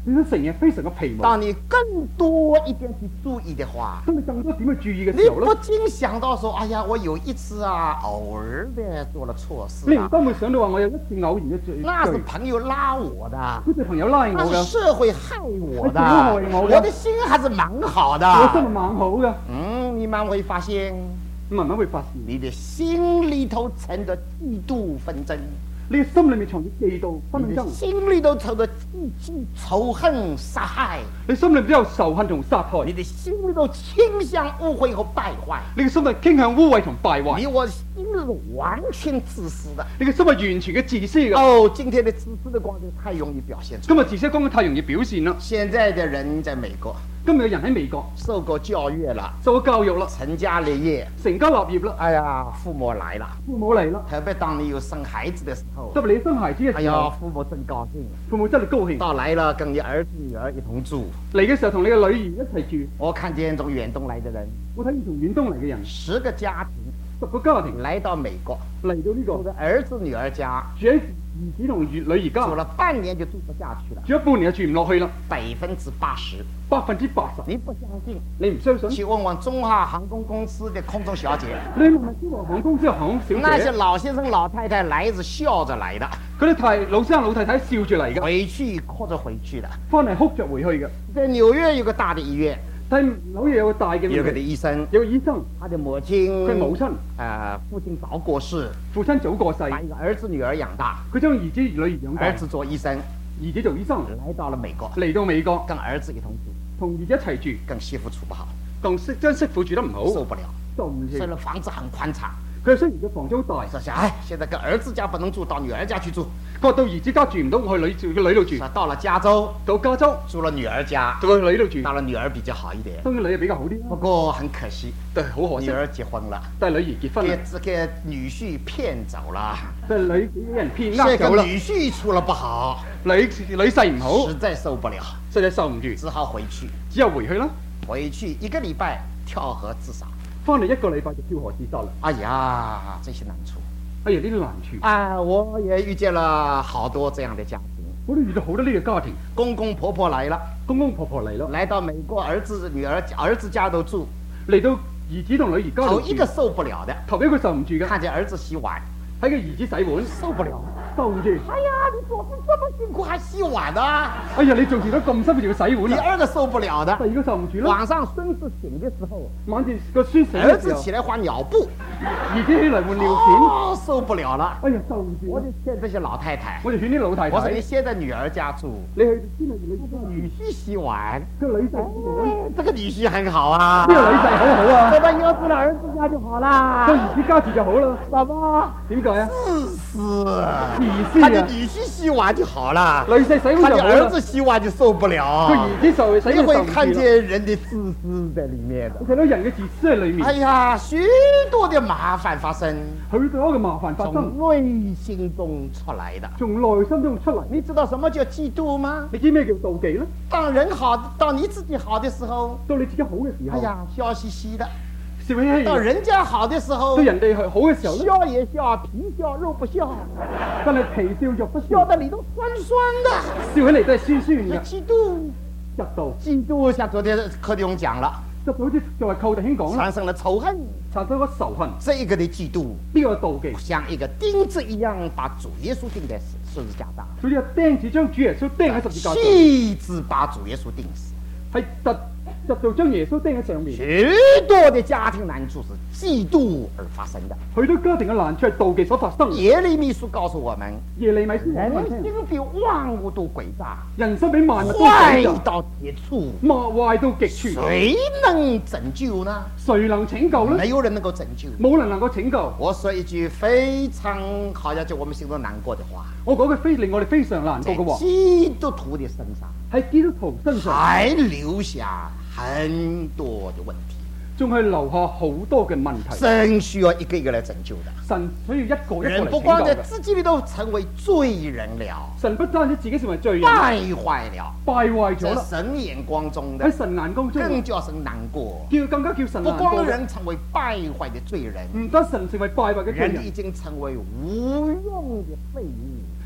你都成日非常嘅疲勞。 當你更多一點去注意的話， 當你更多點去注意嘅你時候咧不，禁想到說，哎呀，我有一次啊，偶爾的做了錯事啊， 你唔當會想到話我有一次偶然嘅罪， 那是朋友拉我的， 嗰隻朋友拉我那是㗎， 社會害我的， 係社會害我嘅我的心還是蠻好的。 我心係蠻好嘅。 嗯，你慢慢會發現， 慢慢會發現， 你的心裏頭存着嫉妒紛爭， 你嘅心裏面藏住嫉妒紛你的爭， 心裏頭存着妒忌、仇恨、殺害， 你心裏面都有仇恨同殺害你，的心裏頭傾向污穢和敗壞， 你嘅心係傾向污穢同敗壞， 你我心裏是完全自私的。 你嘅心係完全嘅自私嘅。 哦，今天的自私的光景太容易表現出來。 今日自私講得太容易表現啦。 現在的人在美國今日嘅人喺美國受過教育了， 受咗教育啦， 成家立業， 成家立業啦， 哎呀，父母來了， 父母嚟啦， 特別當你有生孩子的時候， 特別你生孩子嘅哎呀， 時候， 父母真高興。 父母真係高興。 到來了，跟你兒子女兒一同住。 嚟嘅時候同你嘅女兒一齊住， 我看見從遠東來的人， 我睇見從遠東嚟嘅人， 十個家庭十個家庭來到美國， 嚟到呢、個住在兒子女兒家， 住喺兒子同女兒家， 住了半年就住不下去了， 住咗半年就住唔落去啦， 百分之八十。 百分之八十。 你不相信？ 你唔相信？ 去問問中華航空公司的空中小姐， 你問問中華航空公司嘅航空小那些姐， 老先生老太太來是笑着來的， 嗰啲太老先生老太太笑住嚟㗎， 回去哭着回去的。 翻嚟哭着回去嘅。 在紐約有個大的醫院， 但係紐約有個大嘅有個的醫生， 有個醫生， 他的母親， 佢母親呃，父親早過世， 父親早過世， 把一個兒子女兒養大， 佢將兒子女兒養大兒，子做醫生， 兒子做醫生， 來到了美國， 嚟到美國跟兒子一同住， 同兒子一齊住， 跟媳婦處不好， 同媳將媳婦住得唔好， 受不了。 受唔住雖。然房子很寬敞， 佢雖然個房租大， 說想哎，現在跟兒子家不能住，到女兒家去住。 佢話到兒子家住唔到，我去女住個女度住。 說到了加州， 到加州住了女兒家， 到個女度住， 到了女兒比較好一點。 當然女嘅比較好啲不啦， 過很可惜， 但係好可惜， 女兒結婚了， 但係女兒結婚啦給，這個女婿騙走了， 但係女俾人騙呃這走啦， 個女婿處了不好， 女女婿唔好， 實在受不了， 實在受唔住， 只好回去。 只有回去啦。 回去一個禮拜跳河自殺。 翻嚟一個禮拜就跳河自殺啦。 哎呀，這些難處哎呀，呢啲難處， 啊！我也遇見了好多這樣的家庭， 我都遇到好多呢個家庭， 公公婆婆來了， 公公婆婆嚟咯， 來到美國，兒子女兒兒子家都住， 嚟到兒子同女兒家度住頭一個，受不了的， 頭一個受唔住嘅， 看見兒子洗碗， 喺個兒子洗碗， 受不了。 受唔住。 哎呀，你做事這麼辛苦還洗碗啊！ 哎呀，你做事都咁辛苦，仲要洗碗第啦， 二個受不了的第，二個受唔住啦。 晚上孫子醒的時候， 晚上個孫醒兒嘅時候， 子起來換尿布， 兒子起嚟換尿片， 哦，受不了了。 哎呀，受唔住啦。 我就勸這些老太太， 我就勸啲老太我說你太， 先在女兒家住， 你去先去女家女婿洗碗， 個女婿洗碗， 哎這個女婿很好啊。 呢個女婿好好啊， 這個兒子的兒子家就好啦。 個兒子家住就好啦。 什麼？ 點解啊？ 自私， 自私啊！ 他的女婿洗碗就好了， 女婿洗碗他的就好啦。 兒子洗碗就受不個了。 兒子受洗你就受唔住會看啦。 見人的自私在裏面的。 你睇到人嘅自私喺裏面， 哎呀，許多的麻煩發生， 許多嘅麻煩發從生， 內心中出來的。 從內心中出嚟。 你知道什麼叫嫉妒嗎？ 你知咩叫妒忌咧？ 當人好，當你自己好的時候， 到你自己好嘅時候， 哎呀，笑嘻嘻的； 笑起起到人家好的時候到，人哋好嘅時候咧， 笑也笑，皮笑肉不笑， 但係皮笑肉不笑笑， 得裏頭酸酸的。 笑起嚟都係酸酸嘅。 嫉妒， 嫉妒， 嫉妒，像昨天柯弟兄講了， 就好似就係寇弟兄講啦， 產生了仇恨。 產生咗仇恨， 這一個的嫉妒， 呢個妒忌， 像一個釘子一樣，把主耶穌釘在十字架上， 好似個釘子將主耶穌釘喺十字架上， 氣質把主耶穌釘死。 係特特到將耶穌釘喺上面。 許多的家庭難處是嫉妒而發生的。 許多家庭嘅難處係妒忌所發生。 耶利米書告訴我們， 耶利米書人講俾我聽心比萬物都詭詐， 人生比萬物都詭詐， 壞到極處， 壞壞到極處， 誰能拯救呢？ 誰能拯救呢？ 沒有人能夠拯救。 冇人能夠拯救。 我說一句非常好像就我們心中難過的話， 我講句非令我哋非常難過在嘅話， 基督徒的身上喺基督徒身上還留下很多的問題， 仲係留下好多嘅問題。 真需要一個一個來拯救的。 神需要一個一個嚟人不光拯救嘅。 在自己裏頭成為罪人了， 神不單止自己成為罪人， 敗壞了， 敗壞咗在啦。 神眼光中的喺神眼光中， 更叫神難過。 叫更加叫神不難過嘅。 光人成為敗壞的罪人， 唔得神成為敗壞嘅罪人已人， 經成為無用的廢物。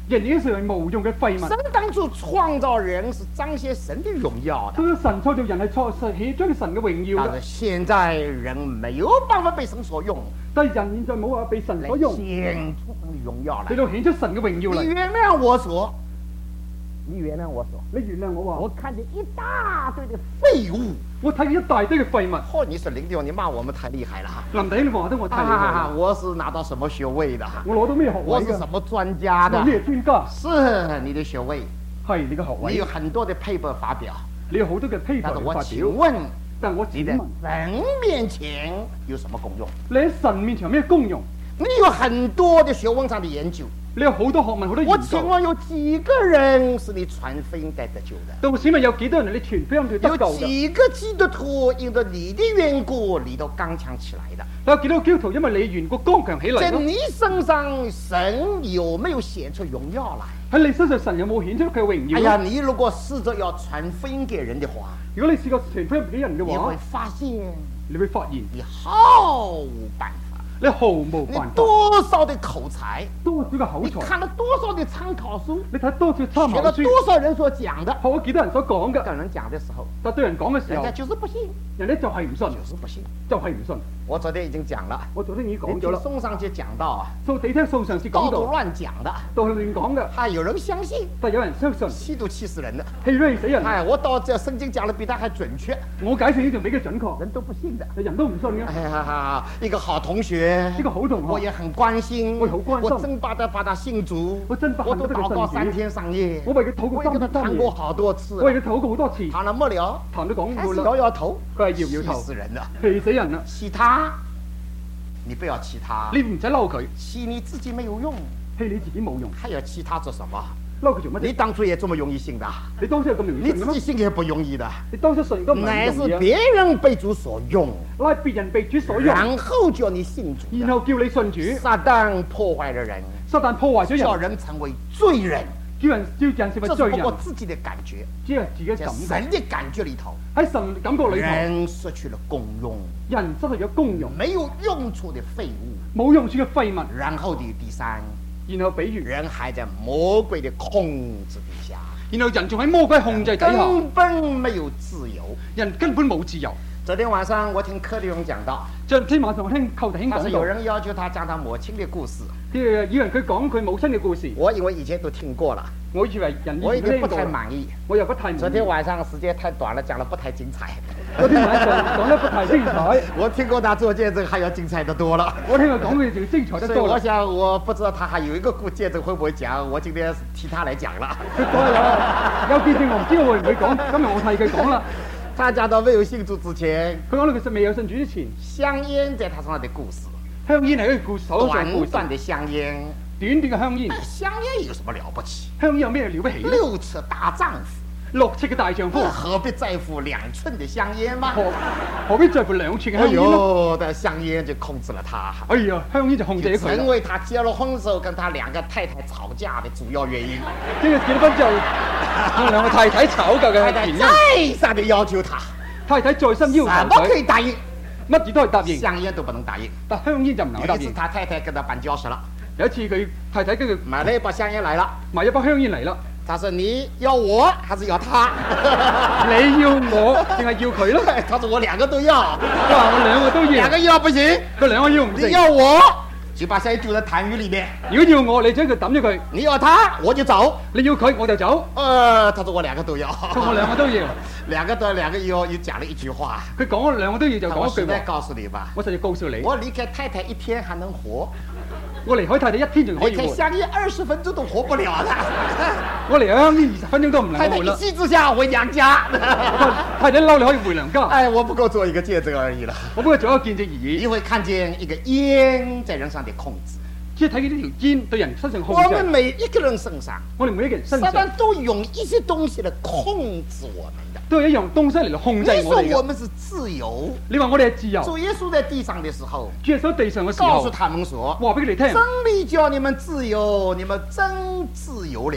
人已經成為無用嘅廢物。 神當初創造人是彰顯神的榮耀的， 所以神創造人係創實顯彰神嘅榮耀嘅。 但是現在人沒有辦法被神所用， 但係人現在冇話被神所用， 顯出神的榮耀來。 嚟到顯出神嘅榮耀你嚟。 原諒我所，你原諒我所， 你原諒我話， 我看見一大堆的廢物。 我睇見一大堆嘅廢物。 哦，你說林弟兄，你罵我們太厲害了。 林弟兄，你話得我太厲害啊！ 啦！ 我是拿到什麼學位的？ 我攞到咩學我位㗎？ 是什麼專家的我？咩專家？ 是你的學位， 係你嘅學位你有。很多的 paper 發表， 你有好多嘅 paper 但是我發表， 請問但我你在請問神面前有什麼功用？ 你喺神面前有咩功用？ 你有很多的學問上的研究， 你有好多學問，好多我研究。 請問有幾個人是你傳福音帶得救的？ 到請問有幾多人你傳福音佢得有救嘅？ 幾個基督徒因着你的緣故，你都剛強起來的？ 有幾多基督徒因為你緣故剛強起嚟咯？ 在你身上，神有沒有顯出榮耀來？ 喺你身上，神有冇顯出佢嘅榮耀？ 哎呀，你如果試着要傳福音給人的話， 如果你試過傳福音俾人嘅話你會，發現你會發現你毫無辦法， 你毫無你辦法。 多少的口才， 多少嘅口才， 你看了多少的參考書， 你睇多少參學了考書， 多少人所講的， 學咗幾多人所講嘅， 跟人講的時候， 但對人講嘅時候人家，就是不信， 人哋就係唔信， 就是不信。 就係唔信。 我昨天已經講了， 我昨天已經你聽講咗啦， 宋上節講到啊， 數地聽數上次講到， 到處亂講的， 都係亂講嘅， 啊，有人相信， 但有人相信， 氣都氣死人的。 氣餒死人。 哎，我到這聖經講得比他還準確， 我解釋呢條比較準確， 人都不信的。 人都唔信嘅。 哎呀哈哈，一個好同學， 一個好同學我也很關心， 我也好關心我真把他把他信主， 我真把他我都禱告信主三天三夜， 我為佢禱告我也跟他三天三夜談過好多次我，為佢禱告好多次， 談了末了， 談到講還是過啦， 搖搖頭， 佢係搖搖氣頭， 死人了。 氣死人啦！ 氣他，你不要氣他， 你唔使嬲佢， 氣你自己沒有用， 氣你自己冇用， 還要氣他做什麼？ 嬲佢做乜你啫？ 當初也這麼容易信的， 你當初有咁容易你自己信嘅咩？ 信也不容易的， 你當初信都唔乃是係咁容易啊！ 別人被主所用， 拉別人被主所用， 然後叫你信主的， 然後叫你信主， 撒旦破壞了人， 撒旦破壞咗叫人， 人成為罪人， 叫人叫人成為罪人這是不過，自己的感覺， 只係自己在感覺。 神的感覺裏頭， 喺神感覺裏頭， 人失去了功用， 人失去咗功用， 沒有用處的廢物。 冇用處嘅廢物。 然後的第三， 然後比如， 人還在魔鬼的控制底下， 然後人仲喺魔鬼控制底下， 根本沒有自由。 人根本冇自由。 昨天晚上我聽柯弟兄講到， 昨天晚上我聽寇弟兄他說有講到， 人要求他講他母親的故事， 啲以為佢講佢母親嘅故事， 我以為以前都聽過了， 我以為人我已經不已經聽過啦， 太滿意。 我又不太滿意。 昨天晚上時間太短了，講得不太精彩。 昨天晚上講得不太精彩， 我聽過他做見證還要精彩得多了。 我聽佢講嘅就精彩得所以多啦。 我想，我不知道他還有一個故見證會不會講，我今天替他來講了。 佢講有有見證，我唔知道會唔會講，今日我替佢講啦。 他講到沒有信主之前， 佢講到佢未有信主之前， 香煙在他身上的故事， 香煙係一個故手上嘅故事， 短短的香煙， 短短嘅香煙， 香煙有什麼了不起？ 香煙有咩了不起呢？ 六尺大丈夫， 六尺嘅大丈夫， 何必在乎兩寸的香煙嗎？ 何何必在乎兩寸嘅哎香煙呢？ 呦，但香煙就控制了他， 哎呀，香煙就控制咗佢啦。 成為他結了婚之後跟他兩個太太吵架的主要原因。 跟住結咗婚之後，我兩個太太吵架嘅太太原因， 再三的要求他， 太太再三要什麼求佢， 可以答應， 乜嘢都係答應， 香煙都不能答應。 但香煙就唔能夠答應。 有一次他太太跟他辦交涉了， 有一次佢太太跟佢買了一包香煙來了， 買一包香煙嚟啦， 他說你要我還是要他？ 你要我定係要佢咯？ 他說我兩個都要， 佢話我兩個都要兩，個要不行， 佢兩個要唔你成。 要我就把香煙丟在痰盂裏面， 如果要我，你將佢抌咗佢； 你要他我就走。 你要佢，我就走。 呃，他說我兩個都要， 佢我兩個都要。 兩個都兩個要，又講了一句話， 佢講咗兩個都要就講一句我實在話。 告訴你吧， 我實要告訴你， 我離開太太一天還能活， 我離開太太一天仲可以活， 離開香煙二十分鐘都活不了的。 我離開香煙二十分鐘都唔能太太一夠活啦。 氣之下回娘家。 太太嬲你可以回娘家。 哎，我不過做一個見證而已了。 我不過做一個見證而已。 你會看見一個煙在人上的控制。 即係睇見呢條煙對人身上控我們制， 每一個人身上， 我哋每一個人身撒上旦都用一些東西來控制我們的。 都有一樣東西嚟到控制你說我哋嘅。 我們是自由。 你話我哋係自由， 主耶穌在地上的時候， 主耶穌喺地上嘅時候， 告訴他們說： 話俾佢哋聽， 真理叫你們自由，你們真自由了。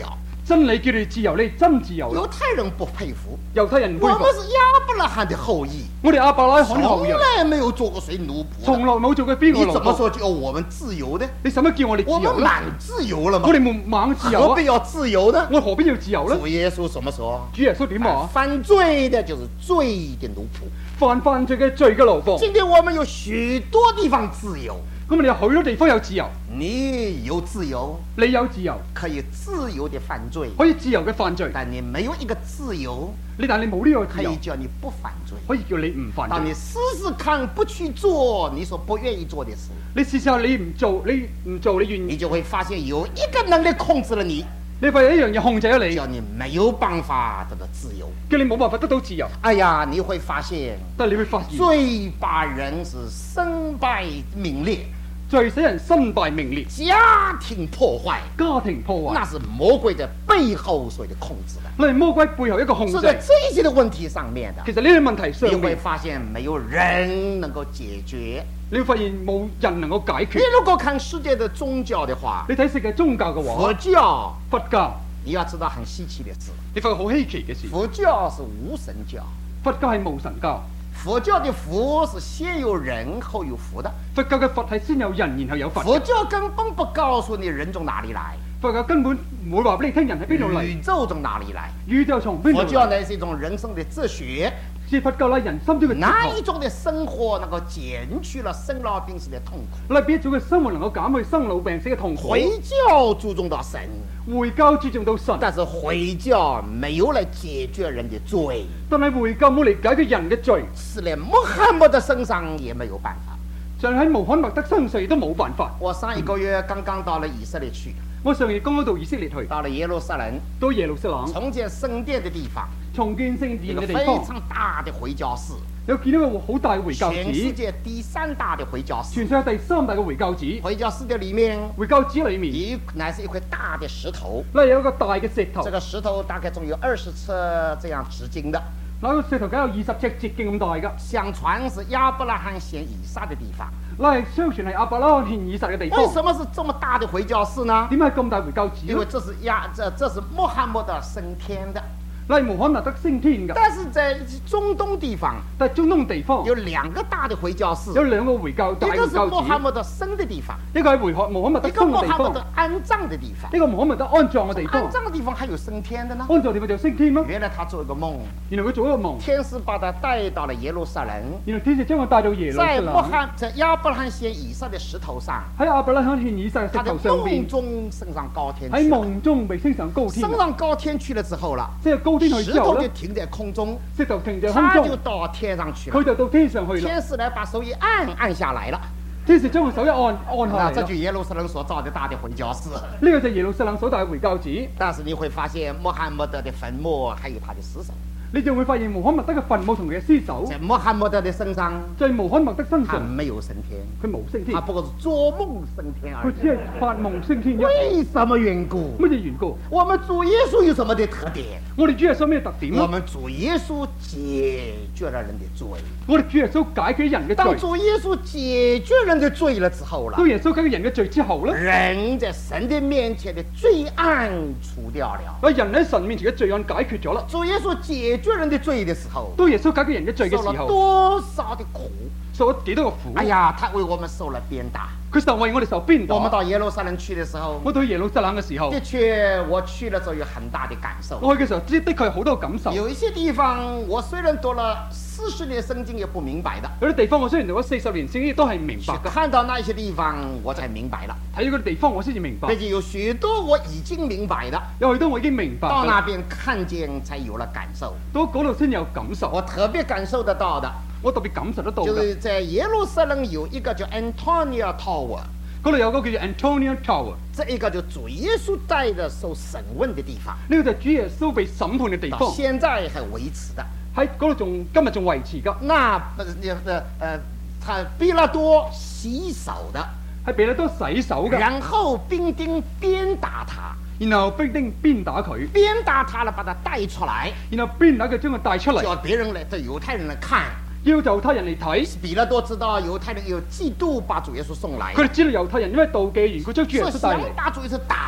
真理叫你自由，你真自由啦。 猶太人不佩服， 猶太人唔佩服我們，是亞伯拉罕的後裔， 我哋亞伯拉罕後從人， 來沒有做過誰奴僕從的。 來冇做過邊個你奴僕。 怎麼說叫我們自由的？ 你使乜叫我哋自由咧？ 我們蠻自由了嘛我，哋冇猛自由啊！ 何必要自由呢？ 我何必要自由咧？ 主耶穌怎麼說？ 主耶穌點話？ 犯罪的就是罪的奴僕。 犯犯罪嘅罪嘅奴僕。 今天我們有許多地方自由， 咁你有許多地方有自由， 你有自由， 你有自由， 可以自由的犯罪， 可以自由嘅犯罪， 但你沒有一個自由你但係你冇呢個自由可以，叫你不犯罪。 可以叫你唔犯罪。 當你試試看不去做你所不願意做的事， 你試試下你唔做，你唔做你願意， 你就會發現有一個能力控制了你， 你發現一樣嘢控制咗你， 叫你沒有辦法得到自由。 叫你冇辦法得到自由。 哎呀，你會發現但係你會發現， 罪把人是身敗名裂， 罪使人身敗名裂， 家庭破壞， 家庭破壞， 那是魔鬼在背後所的控制的。 你係魔鬼背後一個控是在制。 這些的問題上面的， 其實呢啲問題上你會面， 發現沒有人能夠解決。 你會發現冇人能夠解決你。如果看世界的宗教的話， 你睇世界宗教嘅佛話， 教佛教， 你要知道很稀奇的事， 你發覺好稀奇嘅事。 佛教是無神教。 佛教係無神教， 佛教的佛是先有人後有佛的， 佛教嘅佛係先有人，然後有佛。 佛教根本不告訴你人從哪裡來， 佛教根本唔會話俾你聽人喺邊度嚟， 宇宙從哪裡來。 宇宙從邊度佛教嚟。 呢是一種人生的哲學， 是佛教啦，人心中嘅哲學， 哪一種的生活能夠減去了生老病死的痛苦？ 嗱邊一種嘅生活能夠減去生老病死嘅痛苦。 回教注重到神， 回教注重到神， 但是回教沒有來解決人的罪， 但係回教冇嚟解決人嘅罪， 是連穆罕默德身上也沒有辦法。 就喺穆罕默德身上亦都冇辦法。 我上一個月剛剛到了以色列去， 我上月剛剛到以色列去， 到了耶路撒冷， 到耶路撒冷重建聖殿的地方， 重建聖殿一個非嘅地方， 常大的回教寺， 有見到個好大嘅回教全世寺， 界第三大的回教寺全。世界第三大嘅回教寺。 回教寺的裡面， 回教寺裏面， 一乃是一塊大的石頭， 嗱有一個大嘅石頭這，個石頭大概總有二十尺這樣直徑的， 嗱個石頭梗有二十尺直徑咁大㗎。 相傳是亞伯拉罕獻以撒的地方。 嗱係相傳係亞伯拉罕獻以撒嘅地方。 為什麼是這麼大的回教寺呢？ 點解咁大回教寺咧？ 因為這是亞這這是穆罕默德升天的， 嗱係穆罕默德升天㗎， 但是在中東地方但係中東地方有兩個大的回教寺， 有兩個回教大一個是回教穆罕寺， 默德生的地方， 一個係回穆罕默德一個穆生嘅地方罕默德，安葬的地方。 一個穆罕默德安葬嘅地方安。葬的地方還有升天的呢？ 安葬地方就升天咯。 原來他做一個夢， 原來佢做一個夢， 天使把他帶到了耶路撒冷， 原來天使將佢帶到耶路撒在穆冷， 罕在亞伯拉罕獻以撒的石頭上， 喺亞伯拉罕獻以撒嘅石他在頭上夢邊， 中升上高天喺去了。 夢中被升上高天升。上高天去了之後了， 即係高天去石之後咧， 頭就停在空中， 石頭停在空他就中， 到天上去了。 佢就到天上去啦。 天使來把手一按，按下來了。 天使將佢手一按，按那下嚟啦。 這就耶路撒冷所造的大的回教寺。 呢個就係耶路撒冷所大嘅回教寺。 但是你會發現穆罕默德的墳墓還有他的屍首， 你仲會發現穆罕默德嘅墳墓同佢嘅屍首， 在穆罕默德的身上， 在穆罕默德身他上， 沒有升天， 佢冇升天他，不過是做夢升天而佢只已。 係發夢升天啫。 為什麼緣故？ 乜嘢緣故？ 我們主耶穌有什麼的特點？ 我哋主耶穌咩特點我啊？ 們主耶穌解決了人的罪。 我哋主耶穌解決人嘅當罪， 主耶穌解決人的罪了之後了， 當耶穌解決人嘅罪之後咧， 人在神的面前的罪案除掉了。 啊人喺神面前嘅罪案解決咗啦。 主耶穌解決人的罪的時候， 當耶穌解決人嘅罪嘅受了時候， 多少的苦？ 受咗幾多個苦？ 哎呀，他為我們受了鞭打。 佢就為我哋受鞭打。 我們到耶路撒冷去的時候， 我到耶路撒冷嘅時候的，確我去了之後有很大的感受。 我去嘅時候，的的確有好多感受。 有一些地方我雖然讀了四十年聖經也不明白的， 有啲地方我雖然讀咗四十年聖經，都係唔明白㗎。 看到那些地方我才明白了。 睇到嗰啲地方我先至明白畢。竟有許多我已經明白的， 有許多我已經明白㗎啦， 到那邊看見才有了感受。 到嗰度先有感受。 我特別感受得到的， 我特別感受得到㗎。 就是在耶路撒冷有一個叫 Antonia Tower， 嗰度有個叫做 Antonia Tower， 這一個就主耶穌在的受審問的地方， 呢個就係主耶穌被審判嘅地到方， 現在還維持的。 喺嗰度仲今日仲維持㗎。 那不是呃呃，他比拉多洗手的， 係彼拉多洗手㗎， 然後兵丁鞭打他， 然後兵丁鞭打佢， 鞭打他了，把他帶出來， 然後鞭打佢將佢帶出嚟， 叫別人來，對猶太人來看。 要猶太人嚟睇。 比拉多知道猶太人有嫉妒，把主耶穌送來， 佢哋知道猶太人因為妒忌緣故將主耶所以穌帶嚟， 想把主耶穌打了。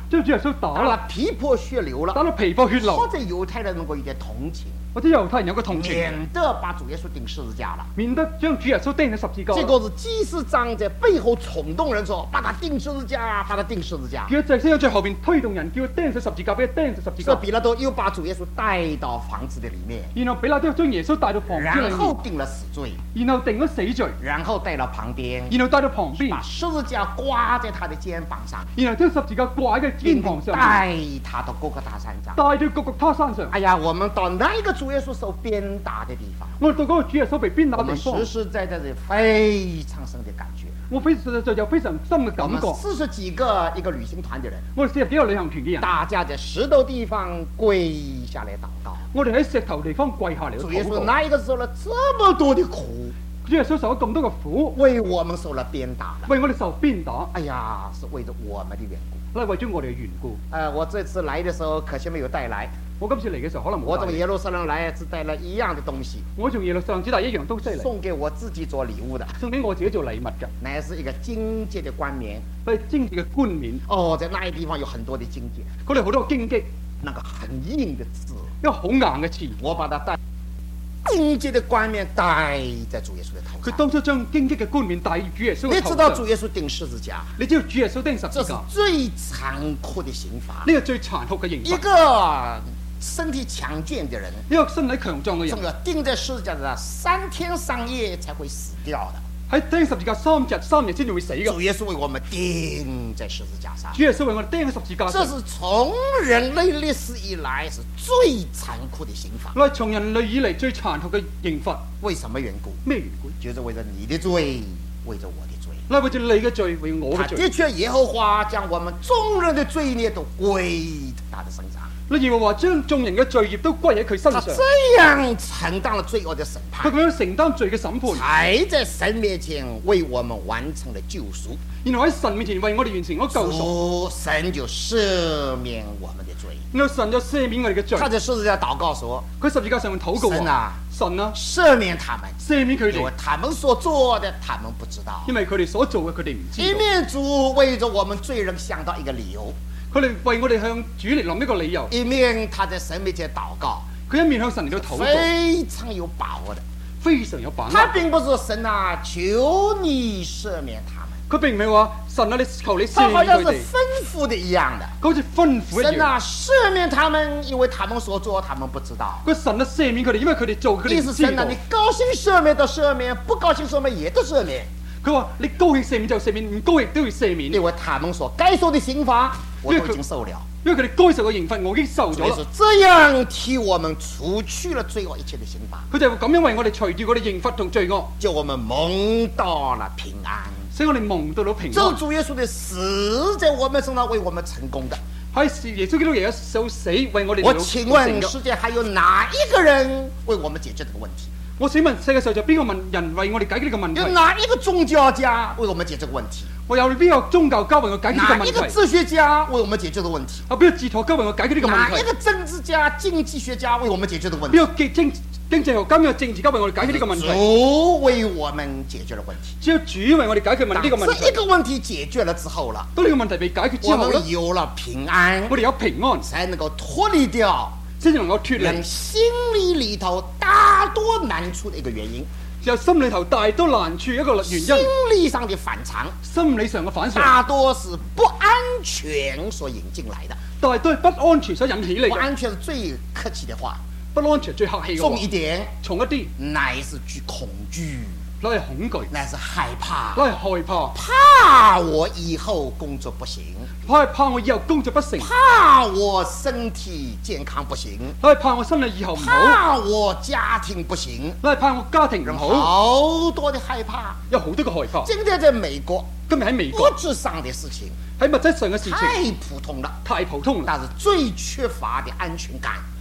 將主耶穌打打啦， 了皮破血流了， 打到皮破血流， 或者猶太人能夠有點同情， 或者猶太人有個同情， 免得把主耶穌釘十字架了。 免得將主耶穌釘喺十字架。 結果是祭司長在背後衝動人說：把他釘十字架，把他釘十字架。 叫祭司喺最後邊推動人，叫佢釘上十字架，俾佢釘上十字架。 所以彼拉多又把主耶穌帶到房子的裡面， 然後比拉多將耶穌帶到房子裏然後面， 定了死罪， 然後定咗死罪， 然後帶到旁邊， 然後帶到旁邊把，十字架掛在他的肩膀上， 然後將十字架掛喺佢肩膀上面， 帶他到哥哥大山上。 帶到各各他山上。 哎呀，我們到那一個主耶穌受鞭打的地方， 我哋到嗰個主耶穌被鞭打我們嘅地方， 實實在在的非常深的感覺。 我非實在有非常深嘅我們感覺。 四十幾個一個旅行團的人， 我哋四十幾個旅行團嘅人， 大家在石頭地方跪下來禱告。 我哋喺石頭地方跪下嚟主耶穌禱告。 那一個受了這麼多的苦， 主耶穌受咗咁多嘅苦， 為我們受了鞭打了。 為我哋受鞭打， 哎呀，是為着我們的緣故。 係為咗我哋嘅緣故。 呃，我這次來的時候可惜沒有帶來， 我今次嚟嘅時候可能冇帶我從耶路撒冷來只帶了一樣的東西， 我從耶路撒冷只帶一樣東西嚟， 送給我自己做禮物的， 送俾我自己做禮物嘅， 乃是一個荊棘的冠冕。 係精緻嘅冠冕。 哦，在那一地方有很多的荊棘， 嗰度好多荊棘， 那個很硬的刺， 一個好硬嘅刺。 我把它戴荊棘的冠冕戴在主耶穌的頭上。 佢當初將荊棘嘅冠冕戴主耶穌嘅頭你知道主上。 耶穌釘十字架， 你知道主耶穌釘十這是字架， 最殘酷的刑罰。 呢個最殘酷嘅刑一罰。 個身體強健的人， 一個身體強壯嘅人這個釘在十字架上三天三夜才會死掉的。 喺釘十字架三日三夜先至會死嘅。 主耶穌為我們釘在十字架上， 主耶穌為我哋釘喺十字架上。 這是從人類歷史以來是最殘酷的刑罰。 我係從人類以嚟最殘酷嘅刑罰。 為什麼緣故？ 咩緣故？ 就是為着你的罪，為着我的罪。 嗱，為咗你嘅罪，為我他嘅罪。 的確，耶和華將我們眾人的罪孽都歸他的身上。 你耶和華將眾人嘅罪孽都歸喺佢身上， 他這樣承擔了罪惡的審判， 佢咁樣承擔罪嘅審判， 才在神面前為我們完成了救贖。 然後喺神面前為我哋完成咗救贖， 主神就赦免我們的罪。 然後神就赦免我哋嘅罪。 他在十字架禱告說： 佢十字架上面禱告話： 神啊， 神啊， 赦免他們， 赦免佢哋， 因為他們所做的，他們不知道。 因為佢哋所做嘅佢哋唔知道。 一面主為着我們罪人想到一個理由， 佢哋為我哋向主嚟諗一個理由， 一面他在神面前禱告， 佢一面向神嚟到禱告， 非常有把握的。 非常有把握。 他並不是說神啊，求你赦免他們， 佢並唔係話神啊，你求你赦他好像是免佢哋， 吩咐的一樣的。 佢好似吩咐一樣。 神啊，赦免他們，因為他們所做，他們不知道。 佢神啊赦免佢哋，因為佢哋做佢哋唔知道意思神啊，。你高興赦免就赦免，不高興赦免也得赦免， 佢話你高興赦免就赦免，唔高興都要赦免， 因為他們所該受的刑罰，我都已經受了。 因為佢哋該受嘅刑罰我已經受咗啦。 所以說這樣替我們除去了罪惡一切的刑罰， 佢就咁樣為我哋除掉我哋刑罰同罪惡， 叫我們蒙到了平安。 使我哋蒙到到平這安。 主耶穌的死在我們身上為我們成功的。 喺耶穌基督耶穌受死為我哋我成請問成嘅世界還有哪一個人為我們解決這個問題？ 我請問世界上就邊個問人為我哋解決呢個問題？ 有哪一個宗教家為我們解決這個問題？ 我有邊個宗教家為我解決呢個問題？ 哪一個哲學家為我們解決這個問題？ 啊，邊個哲學家為我解決呢個問題？ 哪一個政治家、經濟學家為我們解決這個問題？ 邊個經經經濟學家、邊個政治家為我哋解決呢個問題？ 主為我們解決了問題。 只有主為我哋解決問呢個問當這一題。 個問題解決了之後了， 當呢個問題被解決之我後咧， 們有了平安， 我哋有平安， 才能夠脫離掉先至能夠脫離人心理裏頭大多難處的一個原因， 就心裏頭大多難處一個原心因， 理上的反常， 心理上嘅反常， 大多是不安全所引進來的。 但係都係不安全所引起嚟嘅。 不安全是最客氣的話， 不安全最客氣嘅重喎， 一點重一啲， 乃是懼恐懼， 攞係恐懼， 乃是害怕， 攞係害怕， 怕我以後工作不行， 攞係怕我以後工作不成， 怕我身體健康不行， 攞係怕我身體以後唔好， 怕我家庭不行， 攞係怕我家庭唔好， 好多的害怕。 有好多嘅害怕。 今天在美國， 今日喺美物國質上的事情喺物質上嘅事情太普通了， 太普通啦， 但是最缺乏的安全感，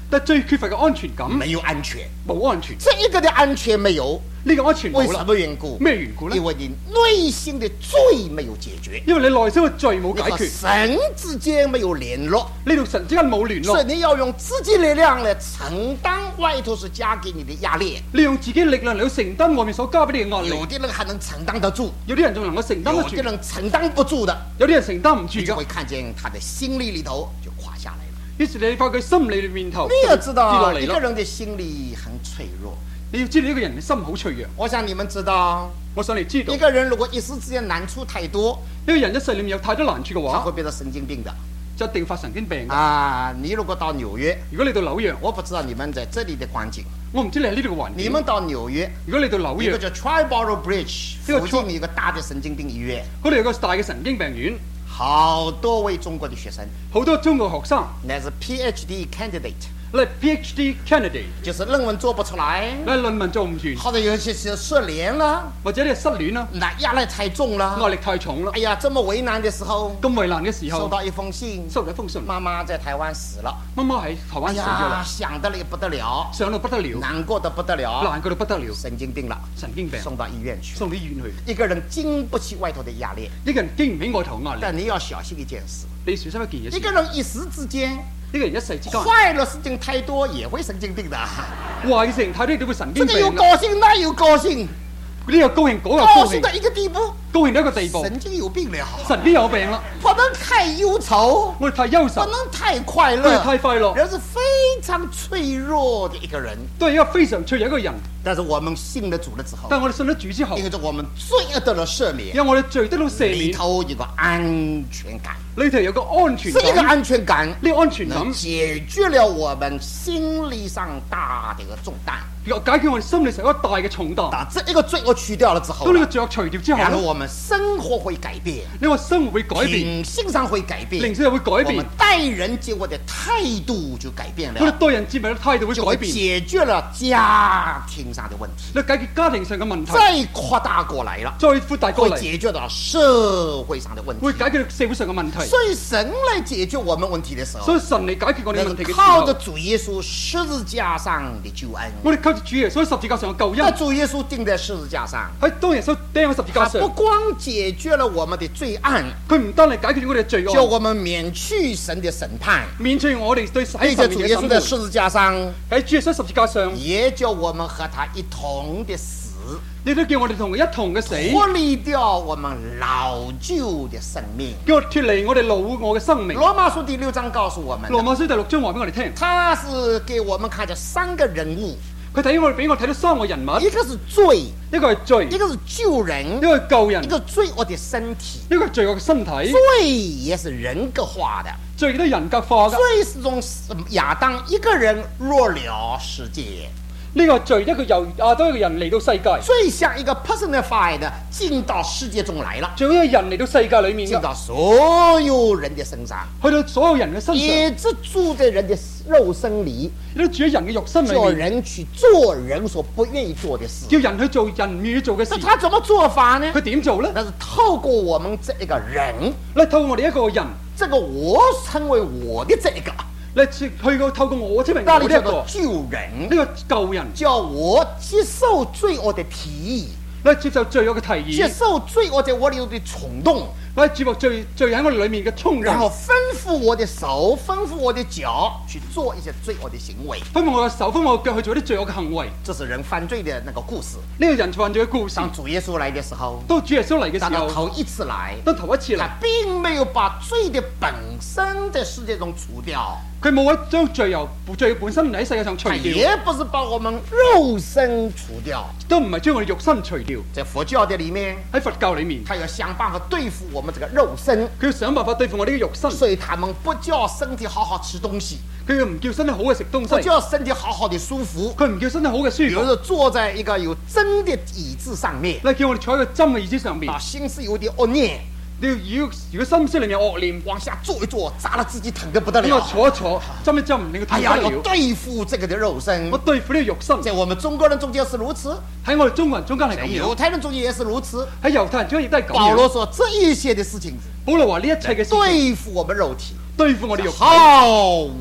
但最缺乏嘅安全感， 没有安全。 冇安全。 这一个的安全没有， 呢個安全为什冇啦， 么缘故？ 咩緣故呢？ 因为你内心的罪没有解决， 因為你內心嘅罪冇你和解決， 神之間沒有聯絡， 你同神之間冇聯絡， 所以你要用自己力量來承擔外頭所加給你的壓力。 你用自己力量嚟去承擔外面所加俾你嘅壓力。 有的人還能承擔得住， 有啲人仲能夠承擔有得住， 的人承擔不住的， 有啲人承擔唔住㗎你就會。看見他的心理裏頭就垮下來了。 於是你發覺心理面頭你要知就跌落道， 嚟咯。 一個人的心理很脆弱。 你要知道呢個人嘅心好脆弱。 我想你們知道， 我想你知道， 一個人如果一時之間難處太多， 一個人一世裏面有太多難處嘅話， 他會變成神經病的。 就一定發神經病㗎。 啊，你如果到紐約， 如果你到紐約， 我不知道你們在這裡的環境。 我唔知你喺呢度嘅環境。 你們到紐約， 如果你到紐約， 一個叫 Triborough Bridge 這個附近有一個大的神經病醫院， 嗰度有個大嘅神經病院， 好多位中國的學生， 好多中國學生， 乃是 PhD candidate， 你係 PhD candidate， 就是論文做不出來， 你係論文做唔完， 或者有些是失聯了， 或者你係失戀啦， 那壓力太重了， 壓力太重啦哎，呀，這麼為難的時候， 咁為難嘅時候， 收到一封信， 收到一封信， 媽媽在台灣死了， 媽媽喺台灣哎死咗呀， 啦， 想得了不得了， 上到不得了， 難過得不得了， 難過到不得了， 神經病了， 神經病， 送到醫院去， 送到醫院去。 一個人經不起外頭的壓力， 一個人經唔起外頭壓力， 但你要小心一件事， 你小心一件嘢一個先。 人一時之間， 一個人一世之間， 快樂事情太多也會神經病的。 壞嘅事情太多都會神經這個有病㗎。 高興，那有高興， 呢個高興，嗰個高高興， 興到一個地步， 高興到一個地步， 神經有病了。 神經有病啦。 不能太憂愁， 我哋太憂愁， 不能太快我哋太樂， 快樂， 人是非常脆弱的一個人。 都係一個非常脆弱一個人。 但是我們信了主了之後， 但係我哋信咗主之後， 因為我們罪惡得了赦免， 因為我哋罪得到赦裏免， 頭有個安全感， 呢頭有個安全這個感， 安全感呢個安全感能解決了我們心理上大的一個重擔。 又解決我哋心理上一個大嘅重擔。 當這一個罪惡去掉了之後當，呢個罪惡除掉之後然後咧， 我們生活會改變， 你話生活會改變， 品性上會改變， 靈性又會改變我們，待人接物的態度就改變了， 我哋對人接物嘅態度會就會改變， 解決了家庭上的問題， 你解決家庭上嘅問題， 再擴大過來了， 再擴大過會嚟， 解決到社會上的問題。 會解決到社會上嘅問題。 所以神來解決我們問題的時候所，以神嚟解決我哋那問題嘅時是靠着候， 主耶穌十字架上的救恩。 我哋靠住主耶穌喺十字架上嘅救那恩， 主耶穌釘在十字架上， 喺當耶穌釘喺十字架他不上， 光解決了我們的罪案， 佢唔單係解決咗我哋嘅罪叫惡， 我們免去神的審判， 免除我哋對喺喺神這主耶穌面嘅審判。 的十字架上， 喺主耶穌十字架上， 也叫我們和他一同的死， 你都叫我哋同佢一同嘅死， 脫離掉我們老舊的生命。 叫我脫離我哋老我嘅生命。 羅馬書第六章告訴我們， 羅馬書第六章話俾我哋聽， 他是給我們看見三個人物， 佢睇我哋俾我睇到三個人物， 一個是罪， 一個係罪， 一個是救人一，個係救人， 一個罪惡的身體。 一個係罪惡嘅身體。 罪也是人格化的， 罪亦都係人格化㗎。 罪是從亞當一個人入了世界， 呢個罪一個由亞當一個人嚟到世界， 罪像一個 personified 的進到世界中來了， 罪一個人嚟到世界裏面㗎， 進到所有人的身上， 去到所有人嘅身上， 也只住在人的肉身裡， 亦都住喺人嘅肉身裏叫面， 人去做人所不願意做的事。 叫人去做人唔願意做嘅事那。他怎麼做法呢？ 佢點做呢？ 那是透過我們這一個人， 咧透過我哋一個人， 這個我稱為我的這一個， 咧去過透過我證明那裡叫我呢一個做救人， 呢個救人， 叫我接受罪惡的提議。 咧接受罪惡嘅提議， 接受罪惡在我裏頭的衝動， 咧接受罪罪喺我哋裏面嘅衝然後動， 吩咐我的手，吩咐我的腳去做一些罪惡的行為。 吩咐我嘅手，吩咐我嘅腳去做啲罪惡嘅行為。 這是人犯罪的那個故事。 呢個人犯罪嘅故事， 當主耶穌來的時候， 當主耶穌嚟嘅當他時候， 頭一次來， 當頭一次嚟他，並沒有把罪的本身在世界中除掉， 佢冇喺將罪由罪本身喺世界上除他掉， 也不是把我們肉身除掉。 都唔係將我哋肉身除掉。 在佛教的裡面， 喺佛教裏面， 他要想辦法對付我們這個肉身， 佢要想辦法對付我哋嘅肉身， 所以他們不叫身體好好吃東西， 佢唔叫身體好嘅食東不西， 叫身體好好的舒服。 佢唔叫身體好嘅舒服， 比如說坐在一個有針的椅子上面， 咧叫我哋坐喺個針嘅椅子上面啊，。心思有點惡念， 你要如果如果心思裏面有惡念， 往下坐一坐，扎了自己疼得不得呢個了。 坐一坐，針一針，令佢哎呀，要痛不了。 對付這個的肉身我，對付呢個肉身， 在我們中國人中間是如此， 喺我哋中國人中間係在咁樣， 猶太人中間也是如此。 喺猶太人中間亦都係咁保羅樣。 說這一些的事情保羅話呢一切嘅事情對付我們肉體， 對付我哋肉體， 好果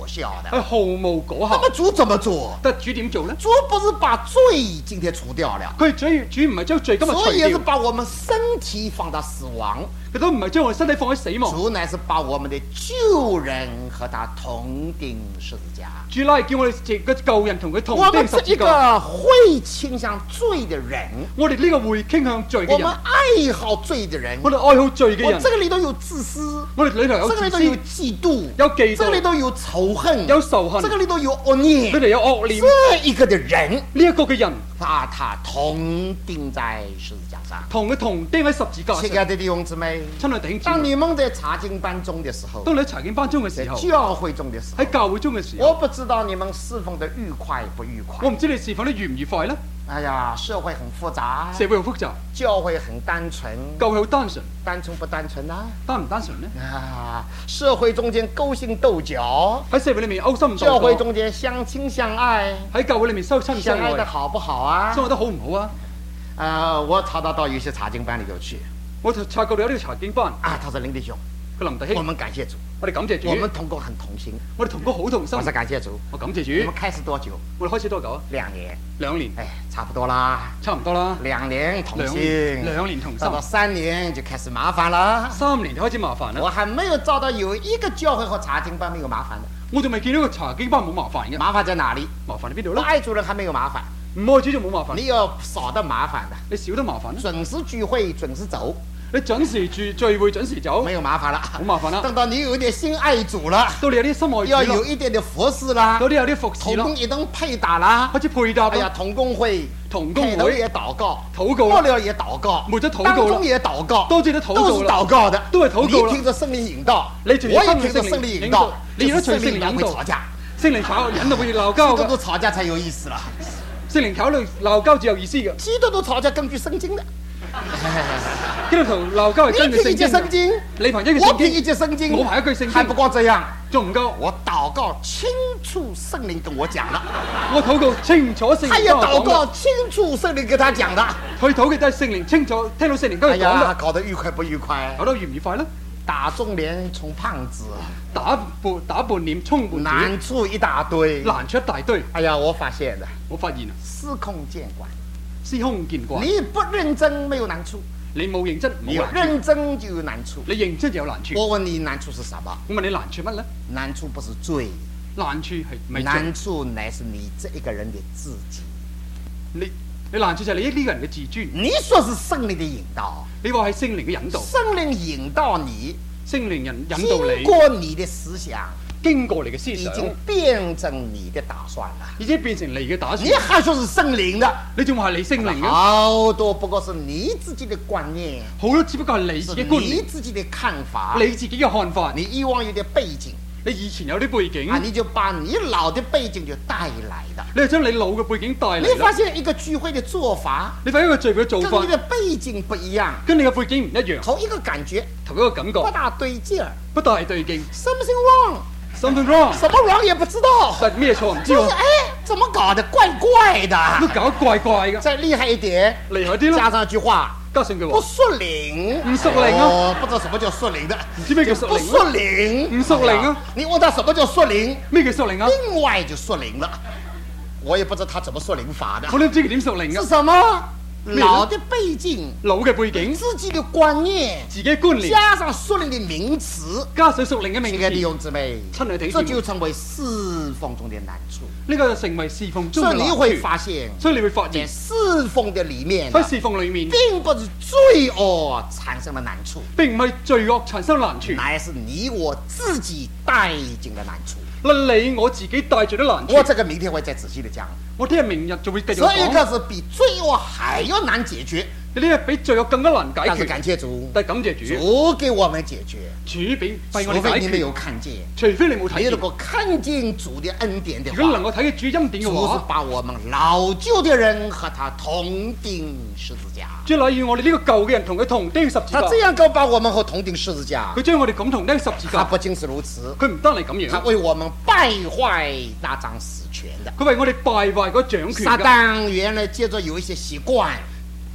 效的， 係毫無果效。 那麼主怎麼做？ 但主點做呢？ 主不是把罪今天除掉了， 佢主主唔係將罪今日除所以也是掉， 把我們身體放到死亡， 佢都唔係將我哋身體放喺死亡。 主乃是把我們的舊人和他同釘十字架。 主拉係叫我哋這個舊人同佢同我們釘十這一字架。 個會傾向罪的人， 我哋呢個會傾向罪嘅人， 我們愛好罪的人， 我哋愛好罪嘅人， 我這個裏頭有自私， 我哋裏頭有這個裏頭有自私， 嫉妒， 有嫉這個裏妒， 頭有仇恨， 有仇恨， 這個裏頭有惡念， 佢哋有惡念。 這一個的人， 呢一個嘅人把他同釘在十字架上。 同佢同釘喺十字架上。 親愛的弟兄姊妹， 親愛弟兄姊當妹， 你們在查經班中的時候， 當你喺查經班中嘅在時候， 教會中的時候， 喺教會中嘅時候， 我不知道你們侍奉的愉快不愉快。 我唔知你侍奉得愉唔愉快呢？ 哎呀，社會很複雜， 社會好複雜， 教會很單純， 教會好單純， 單純不單純啊？ 單唔單純呢？ 啊，社會中間勾心鬥角， 喺社會裏面勾心鬥角， 教會中間相親相愛， 喺教會裏面收親相相愛得愛， 好不好啊？ 相愛得好唔好啊？ 呃，我查到到有些查經班裏頭去我就察覺到有呢個查經班， 啊，他說林弟兄， 佢林弟我兄， 們感謝主， 我哋感謝主， 我們同工很同心， 我哋同工好同心我，說感謝主。 我感謝主你們。開始多久？ 我哋開始多久啊？ 兩年， 兩年， 哎，差不多啦。 差唔多啦。 兩年同兩心， 兩年同心到，到三年就開始麻煩了。 三年就開始麻煩啦。 我還沒有找到有一個教會和查經班沒有麻煩的。 我仲未見到個查經班冇麻煩嘅， 麻煩在哪裡？ 麻煩喺邊度不咧？ 愛主人還沒有麻煩， 唔愛主就冇麻煩， 你有少的麻煩的。 你少得麻煩啦。 準時聚會，準時走， 你準時聚聚會，準時走， 沒有麻煩了。 好麻煩啦。 等到你有一點心愛主了， 到你有啲心愛要主啦， 有一點的服侍啦， 到你有啲服侍啦同工，一同配搭啦。 開始配搭哎呀， 啦， 同工會， 同工開頭會也禱告， 禱告啦， 末了也禱告， 末咗禱當告啦， 中也禱告， 多謝都禱都是告啦， 禱告的， 都係禱告啦你聽着聖靈引導， 你隨我也聖聽着聖靈引導， 你都隨聖就是聖靈靈引導會吵架， 聖靈吵人就會鬧交㗎， 基督徒吵架才有意思了。 聖靈考慮鬧交至有意思嘅， 基督徒吵架根據聖經的， 基督徒鬧交係你根據憑一節聖聖經嘅， 經， 你憑一句聖我憑一經， 節聖經， 我憑一句聖經還不光這樣， 仲唔夠？ 我禱告清楚聖靈跟我講了， 我禱告清楚聖他也靈跟我講禱告嘅， 清楚聖靈跟他講的。 佢禱嘅都係聖靈清楚聽到聖靈跟哎佢講呀， 嘅， 搞得愉快不愉快？ 搞到愉唔愉快咧？ 打腫臉充胖子， 打半打半臉充半難子， 處一大堆。 難出一大堆。 哎呀，我發現了， 我發現啊， 司空見慣。 司空見慣， 你不認真沒有難處， 你冇認真你冇難處， 認真就有難處。 你認真就有難處。 我問你難處是什麼？ 我問你難處乜咧？ 難處不是罪， 難處係咪罪？ 難處乃是你這一個人的自己。 你你難處就係你呢個人嘅自尊。 你說是聖靈的引導， 你話係聖靈嘅引導， 聖靈引導你， 聖靈人引導經你， 過你的思想， 經過你嘅思已想， 經變成你的打算了。 已經變成你嘅打算你。還說是聖靈的？ 你仲話係你聖靈嘅？ 好多不過是你自己的觀念， 好多只不過係你是自己觀你念， 自己的看法， 你自己嘅看法。 你以往有點背景你以前有啲背景， 啊，你就把你老的背景就帶來的。 你係將你老嘅背景帶你嚟啦。 發現一個聚會的做法你發現一個聚會嘅做法跟你的背景不一樣， 跟你嘅背景唔一樣， 頭一個感覺頭一個感覺不大對勁兒不大對勁 ，something wrong， ，something wrong， 什麼 wrong 也不知道， 但係咩錯唔知喎， 就是哎，怎麼搞得怪怪的？ 都搞得怪怪嘅， 再厲害一點， 厲害啲咯， 加上一句話， 加上句不話， 屬靈， 唔屬靈啊哦，不知道什麼叫屬靈的， 唔知咩叫屬不靈啊？ 屬靈， 唔屬靈啊哎呀你問他什麼叫屬靈， 咩叫屬靈啊？ 另外就屬靈了，我也不知道他怎麼屬靈法的我，都唔知佢點屬靈是啊？ 什麼？ 咩老的背景， 老嘅背景， 自己的觀念， 自己嘅觀念， 加上屬靈的名詞， 加上屬靈嘅名親愛的弟詞， 兄姊妹， 親愛的弟這兄姊妹就成為侍奉中的難處。 呢個就成為侍奉中所以你會嘅難處。 發現， 所以你會發在現侍奉的裡面， 喺侍奉裏面並不是罪惡產生的難處， 並唔係罪惡產生難處， 乃是你我自己帶進的難處。 嗱你我自己帶住啲難處。 我這個明天會再仔細的講。 我聽日明日就會繼續這一講。 個是比罪惡還要難解決， 你呢個比罪惡更加難解但是決。 感謝主， 但係感謝主， 主給我們解決。 主俾俾我哋解除非你沒有決。 看見， 除非你冇睇見， 你如果看見主的恩典的話， 如果能夠睇見主恩典嘅主是話， 把我們老舊的人和他同釘十字架。 主例如我哋呢個舊嘅人同佢同釘十字架。 他這樣夠把我們和同釘十字架佢，將我哋咁同釘十字架。 他不僅是如此， 佢唔單係咁他樣， 為我們敗壞那掌死權的。 佢為我哋敗壞嗰掌權撒㗎。 旦原來接着有一些習慣，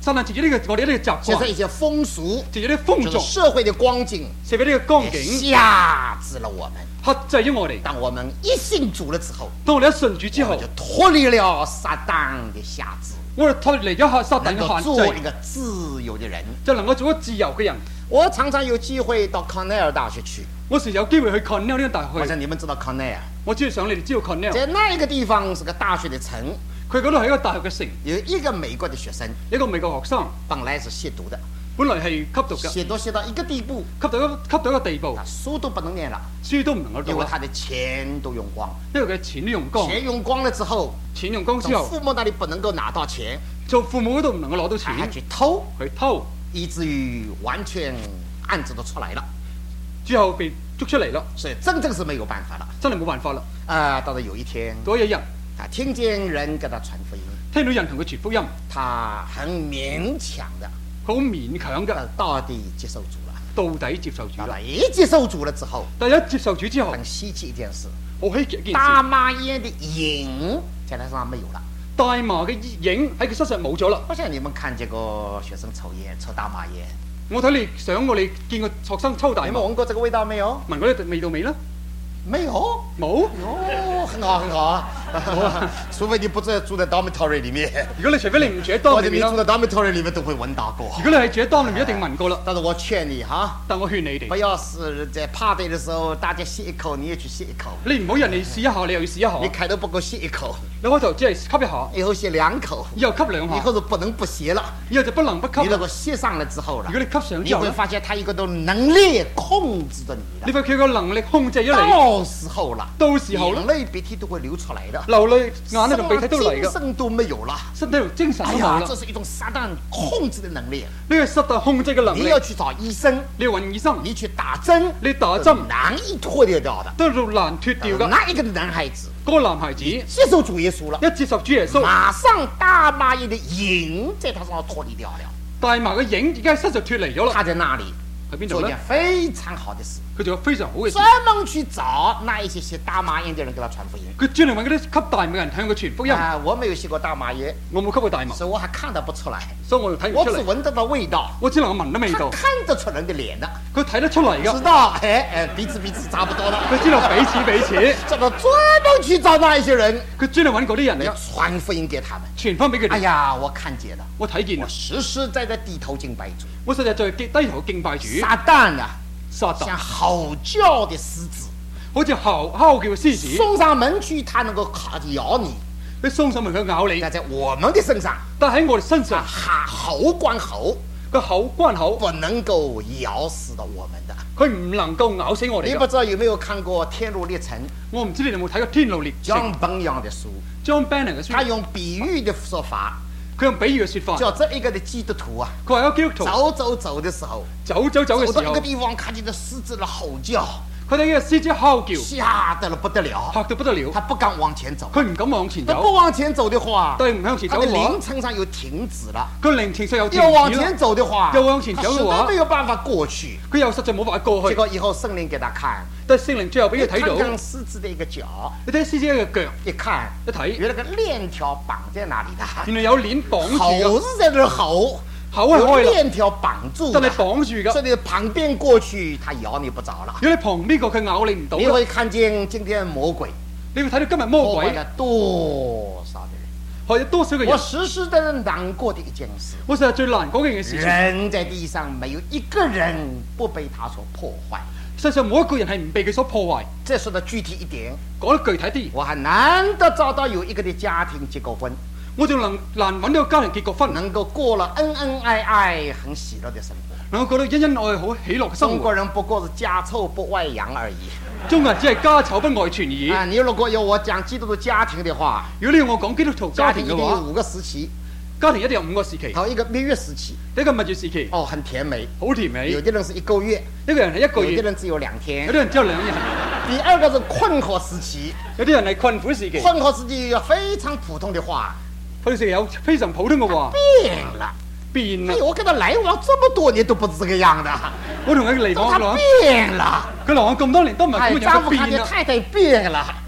撒旦藉住呢個我哋呢個習慣， 借着一些風俗， 藉住啲風就是俗， 社會的光景， 藉住呢個光景， 轄制了我們。 克制咗我哋。 當我們一信主了之後， 當我哋一信主之後我們，就脫離了撒旦的轄制， 我哋脫離咗撒旦能夠嘅限制， 做一個自由的人。 就能夠做一個自由嘅人。 我常常有機會到康奈爾大學去， 我時有機會去 Cornell 呢間大學， 我想你們知道康奈爾， 我知道想你哋知道 Cornell， 在那一個地方是個大學的城， 佢嗰度係一個大學嘅城， 有一個美國的學生， 一個美國學生， 本來是吸毒的， 本來係吸毒嘅，吸吸毒吸到一個地步， 到一個吸到一個地步他，書都不能念了， 書都唔能夠讀啦， 因為他的錢都用光， 因為佢錢都用光， 錢用光了之後， 錢用光之後， 從父母那裡不能夠拿到錢， 做父母嗰度唔能夠攞到他還錢， 去偷， 去偷， 以至於完全案子都出來了， 之後被捉出嚟啦， 所以真正是沒有辦法了。 真係冇辦法啦。 啊，到了有一天， 嗰一日他聽見人給他傳福音， 聽到人同佢傳福音， 他很勉強的， 佢好勉強嘅， 呃到底接受主了。 到底接受主啦到了。一接受主了之後， 但係一接受主之後， 很稀奇一件事， 好稀奇一件大事， 麻煙的癮在他身上沒有了。 大麻嘅影喺佢身上冇咗啦。 不像你們看見過學生抽煙，抽大麻煙， 我睇你想過你見過學生抽大你麻， 們聞過這個味道沒有？ 聞過呢味道未啦？ 沒有。 冇。 哦，很好很好啊，除非你不在住在 dormitory 裡面， 如果你除非你唔住喺當裏面啦， 或者你住在 dormitory 裡面都會聞到過。 如果你係住喺當裏面，一定聞過啦。 但是我勸你哈， 但我勸你哋， 不要是在 party 的時候，大家吸一口，你也去吸一口， 你唔好人哋試一下，你又要試一下。 你開頭不夠吸一口， 你開頭只係吸一下， 以後吸兩口， 以後吸兩以下， 後就不能不吸了。 以後就不能不吸啦。 你如果吸上了之後了如，果你吸上你之後咧， 會發現它一個都能力控制着你了。 你發覺佢個能力控制咗你， 到時候了， 到時候咧眼淚鼻涕都會流出來的， 流淚眼淚同鼻涕都嚟㗎， 精神都沒有了。 身體同精神都冇哎呀， 啦這。是一種撒旦控制的能力。 呢個係撒旦控制嘅能力， 你要去找醫生， 你要揾醫生， 你去打針， 你打針難以脫掉掉的。 都係難脱掉㗎。 那一個男孩子嗰個男孩子一接受主耶穌了， 接受主耶穌， 馬上大麻煙的癮在他身上脫離掉了。 大麻嘅影而家喺身上脱離咗啦。 他在那裡喺邊度咧做一件？非常好的事， 佢做咗非常好嘅事， 專門去找那一些吸大麻煙的人給他傳福音。 佢專門揾嗰啲吸大麻嘅人向佢傳福音。 啊，我沒有吸過大麻煙， 我冇吸過大麻， 所以我還看得不出來， 所以我就睇唔我出嚟。 只聞得到味道， 我只能夠聞到味道， 他看得出人的臉的， 佢睇得出嚟㗎。 知道，哎哎，彼此彼此差不多了。 佢知道彼此彼此， 這個專門去找那一些人佢專門揾嗰啲人來嚟傳福音給他們。 傳翻俾佢哋。 哎呀，我看見了， 我睇見啦， 我實實在在低頭敬拜主。 我實在在低頭敬拜主。 撒旦啊， 撒旦像吼叫的獅子， 好似嚎哮叫嘅獅子， 送上門去，它能夠咬你， 佢送上門佢咬你， 但在我們的身上， 但喺我哋身上， 它喉關喉， 個口關口， 不能夠咬死到我們的。 佢唔能夠咬死我哋㗎。 你不知道有沒有看過《天路歷程》 我唔知你哋有冇睇過《天路歷程》 John Bunyan 的書， John Banner 嘅書， 他用比喻的說法， 佢用比喻嘅説法， 叫這一個的基督徒啊， 佢話一個基督徒走走走的時候， 走走走嘅時候走到一個，地方，看見了獅子的吼叫， 佢睇呢個獅子哮叫， 嚇得了不得了， 嚇到不得了， 他不敢往前走。 佢唔敢往前他不走， 往前走的話， 但係唔向前他的走嘅話靈，程上又停止了。 佢靈情上有停要往止啦前，走的話， 又往前走他實嘅話在沒有辦法過去。 佢又實在冇辦法過去。 結果以後聖靈給他看， 但係聖靈最後俾佢睇到， 看看獅子的一個腳， 你睇獅子嘅腳， 一看， 一睇， 原來個鏈條綁在那裡的， 原來有鏈綁住口㗎， 是在這吼，有口係開啦， 鏈條綁住的， 但係綁住㗎。 所以你旁邊過去，它咬你不着了。 如果你旁邊個佢咬你唔到啦， 你會看見今天魔鬼你會睇到今日魔鬼破壞了多少的人。 害咗多少個人。 我實實在在難過的一件事， 我實係最難講嘅一件事情。 人在地上沒有一個人不被他所破壞。 世上冇一個人係唔被佢所破壞。 再說得具體一點， 講得具體啲， 我還難得找到有一個的家庭結過婚， 我仲能難揾到個家庭結過婚， 能夠過了恩恩愛愛、很喜樂的生活。 能夠過到恩恩愛愛好喜樂嘅生中國活。 人不過是家醜不外揚而已。 中國人只係家醜不外傳而已。 啊，你如果要我講基督徒家庭的話， 如果你要我講基督徒家家庭庭嘅話， 一定有五個時期， 家庭一定有五個時期。 頭一個蜜月時期， 第一個蜜月時期， 哦，很甜美， 好甜美。 有的人是一個月， 一個人係一個月， 有的人只有兩天有啲。人只有兩日。 第二個是困惑時期， 有啲人係困苦時期。 困惑時期有非常普通的話， 佢哋有非常普通嘅話， 變了。 變啦哎。我跟他來往這麼多年都不是這個樣的， 我同佢嚟他往來， 變了。 佢來往咁多年都唔係哎， 咁樣， 丈夫看佢變啦。 見太太變了，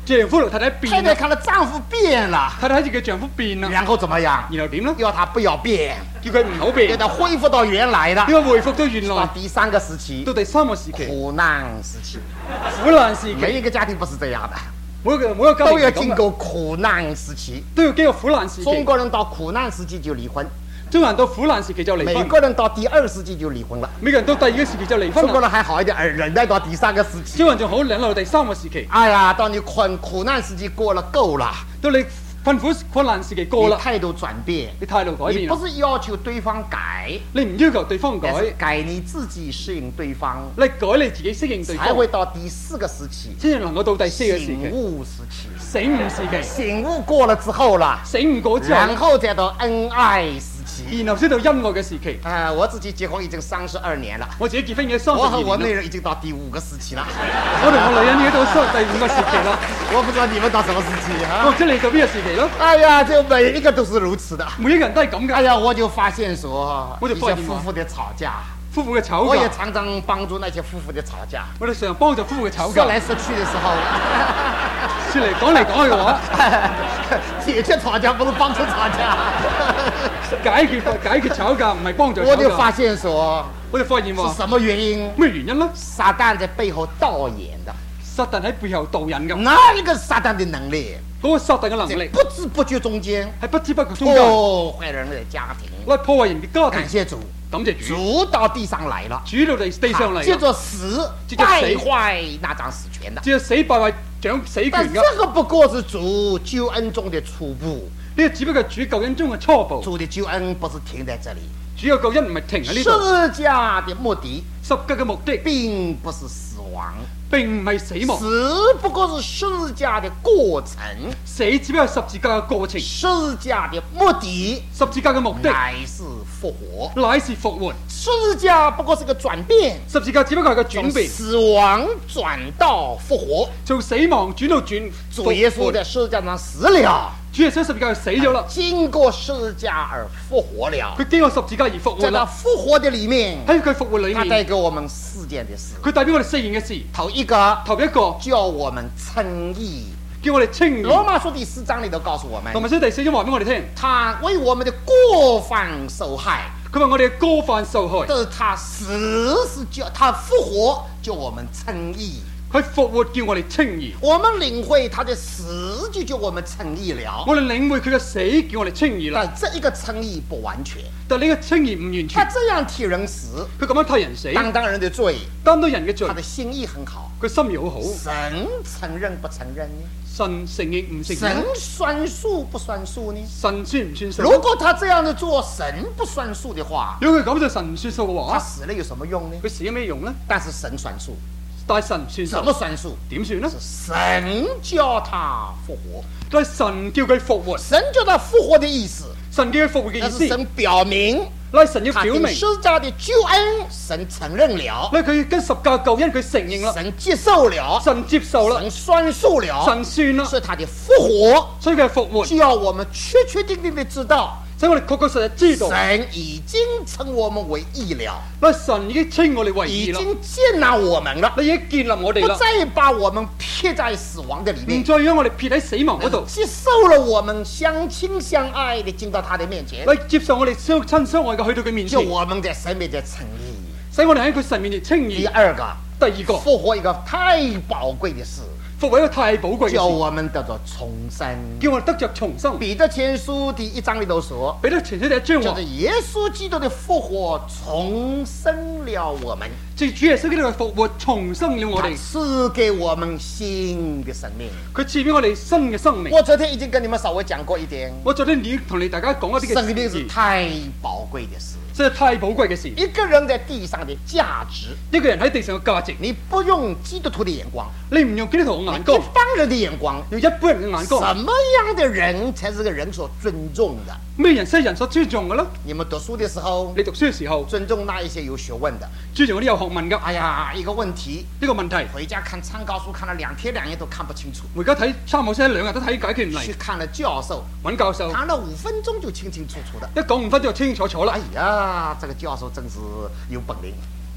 丈夫同太太太變啦， 太看到丈夫變了， 太太睇住佢丈夫變啦， 然後怎麼樣？ 然後點咧？ 要他不要變， 叫佢唔好要變， 他恢復到原來的。 要回復到原到來， 第三個時期， 到第三個時期， 苦難時期， 苦難時期， 每一個家庭不是這樣的， 每一個每一個家都要經庭係咁嘅過苦難時期。 都要經過苦難時期。 中國人到苦難時期就離婚， 中國人到苦難時期就離婚， 美國人到第二時期就離婚了。 美國人到第二個時期就離婚中國啦。 人還好一點，而忍耐到第三個時期。 中國人仲好忍耐到第三個時期。 哎呀，當你困苦難時期過了夠了， 到你困苦困難時期過啦， 你態度轉變， 你態度改變啦你不，是要求對方改， 你唔要求對方改， 而是改你自己適應對方， 你改你自己適應對方， 才會到第四個時期， 先至能夠到第四個時醒期， 悟時期。 醒悟時期， 醒悟過了之後啦， 醒悟過之後然，後再到恩愛時期。 然後先到恩愛嘅時期。 啊、我自己結婚已經三十二年了， 我自己結婚已經三十我和我二年啦， 內人已經到第五個時期了。 我同我女人已經到三第五個時期啦。 我不知道你們到什麼時期啊？ 我唔知你到邊個時期咯？ 哎呀，就每一個都是如此的。 每一個人都係咁嘅。 哎呀，我就發現說， 我就一發現嘛些夫婦的吵架， 夫婦嘅吵我也架， 常常幫助那些夫婦的吵架。 我哋常常幫助夫婦嘅吵架。 說來說去的時候， 說嚟講嚟講去嘅話， 解決吵架不是幫助吵架。 解決解決吵架唔係幫助吵架。 我就發現說， 我就發現是話什麼原因？ 咩原因呢？ 撒旦在背後導演的， 撒旦喺背後導引咁， 那一個撒旦的能力， 嗰個撒旦嘅能力在不知不覺中間喺不知不覺中間破壞人的家庭。 來破壞人嘅家庭。 感謝主， 感謝主， 主到地上來了， 主到地地上嚟啦， 借着死借着死敗壞那張死權的。 只有死敗壞掌死權但㗎。 這個不過是主救恩中的初步， 呢個只不過係主救恩中嘅初步。 主的救恩不是停在這裡。 主嘅救恩唔係停喺呢度。 十字架的目的十架嘅目的並不是死亡， 並唔係死亡， 死不過是十字架的過程， 死只不過係十字架嘅過程。 十字架的目的十字架嘅目的乃是復活， 乃是復活。 十字架不過是個轉變， 十字架只不過係個轉從變， 死亡轉到復活。 從死亡轉到轉主耶穌在十字架上死了， 主耶穌十字架死咗啦， 經過十字架而復活了。 佢經過十字架而復活在他啦。 復活的裡面， 喺佢復活裏他帶面， 給我們四件的事。 佢代表我哋四件嘅事。 頭一個頭一個叫我們稱義， 叫我哋稱羅義。 馬書第四章裡頭告訴我們， 同埋書第四章話俾我哋聽， 他為我們的過犯受害， 佢話我哋嘅過犯受害， 但是他死是叫他復活，叫我們稱義。 佢復活叫我哋稱義。 我們領會他的死，就叫我們稱義了。 我哋領會佢嘅死，叫我哋稱義啦。 但這一個稱義不完全， 但係呢個稱義唔完他全， 這樣替人死， 佢咁樣替人死， 擔當人的罪， 擔當人嘅罪他，的心意很好。 佢心意好好。 神承認不承認呢？ 神承認唔承神認？ 算數不算數呢？ 神算唔算數？ 如果他這樣的做，神不算數的話， 如果佢咁就神唔算數嘅話， 他死了有什麼用呢？ 佢死有咩用呢？ 但是神算數， 但係神唔算怎麼數， 算數？ 點算呢？ 神叫他復活， 但係神叫佢復活， 神叫他復活的意思， 神叫佢復活嘅意思， 那是神表明乃係神要他表明， 定十字架的救恩，神承認了， 咧佢跟十架救恩佢承認啦， 神接受了， 神接受啦， 神算數了， 神算啦， 是他的復活， 所以佢係復活， 叫我們確確定定的知道， 所以我哋確確實實知道， 神已經稱我們為義了， 咧神已經稱我哋為義啦， 已經接納我們了， 你已經建立我哋啦， 不再把我們撇在死亡的裡唔面， 再讓我哋撇喺死亡嗰度， 接受了我們相親相愛的進到他的面前， 你接受我哋相親相愛嘅去到佢面前， 就我們在神面前稱義。 使我哋喺佢神面前稱義。 第二個， 第二個復活一個太寶貴的事， 復活一個太寶貴嘅叫事， 我們得着重生。 叫我哋得着重生。 彼得前書第一章裏頭說， 彼得前書第一章話就是，耶穌基督的復活重生了我們， 即主耶穌基督嘅復活重生了我他哋， 賜給我們新的生命。 佢賜俾我哋新嘅生命。 我昨天已經跟你們稍微講過一點， 我昨天已經同你大家講一啲生命是嘅事， 太寶貴的事。 真係太寶貴嘅事。 一個人在地上的價值， 一個人喺地上嘅價值， 你不用基督徒的眼光， 你唔用基督徒嘅眼一光， 般人的眼光， 用一般人嘅眼光， 什麼樣的人才是個人所尊重的？ 咩人先係人所尊重嘅咧？ 你們讀書的時候， 你讀書嘅時候， 尊重那一些有學問的。 尊重嗰啲有學問嘅。 哎呀，一個問題， 呢個問題， 回家看參考書看了兩天兩夜都看不清楚， 我而家睇參考書兩日都睇解決唔嚟， 去看了教授， 揾教授談了五分鐘就清清楚楚的。 一講五分鐘就清清楚楚啦。 哎呀，這個教授真是有本領。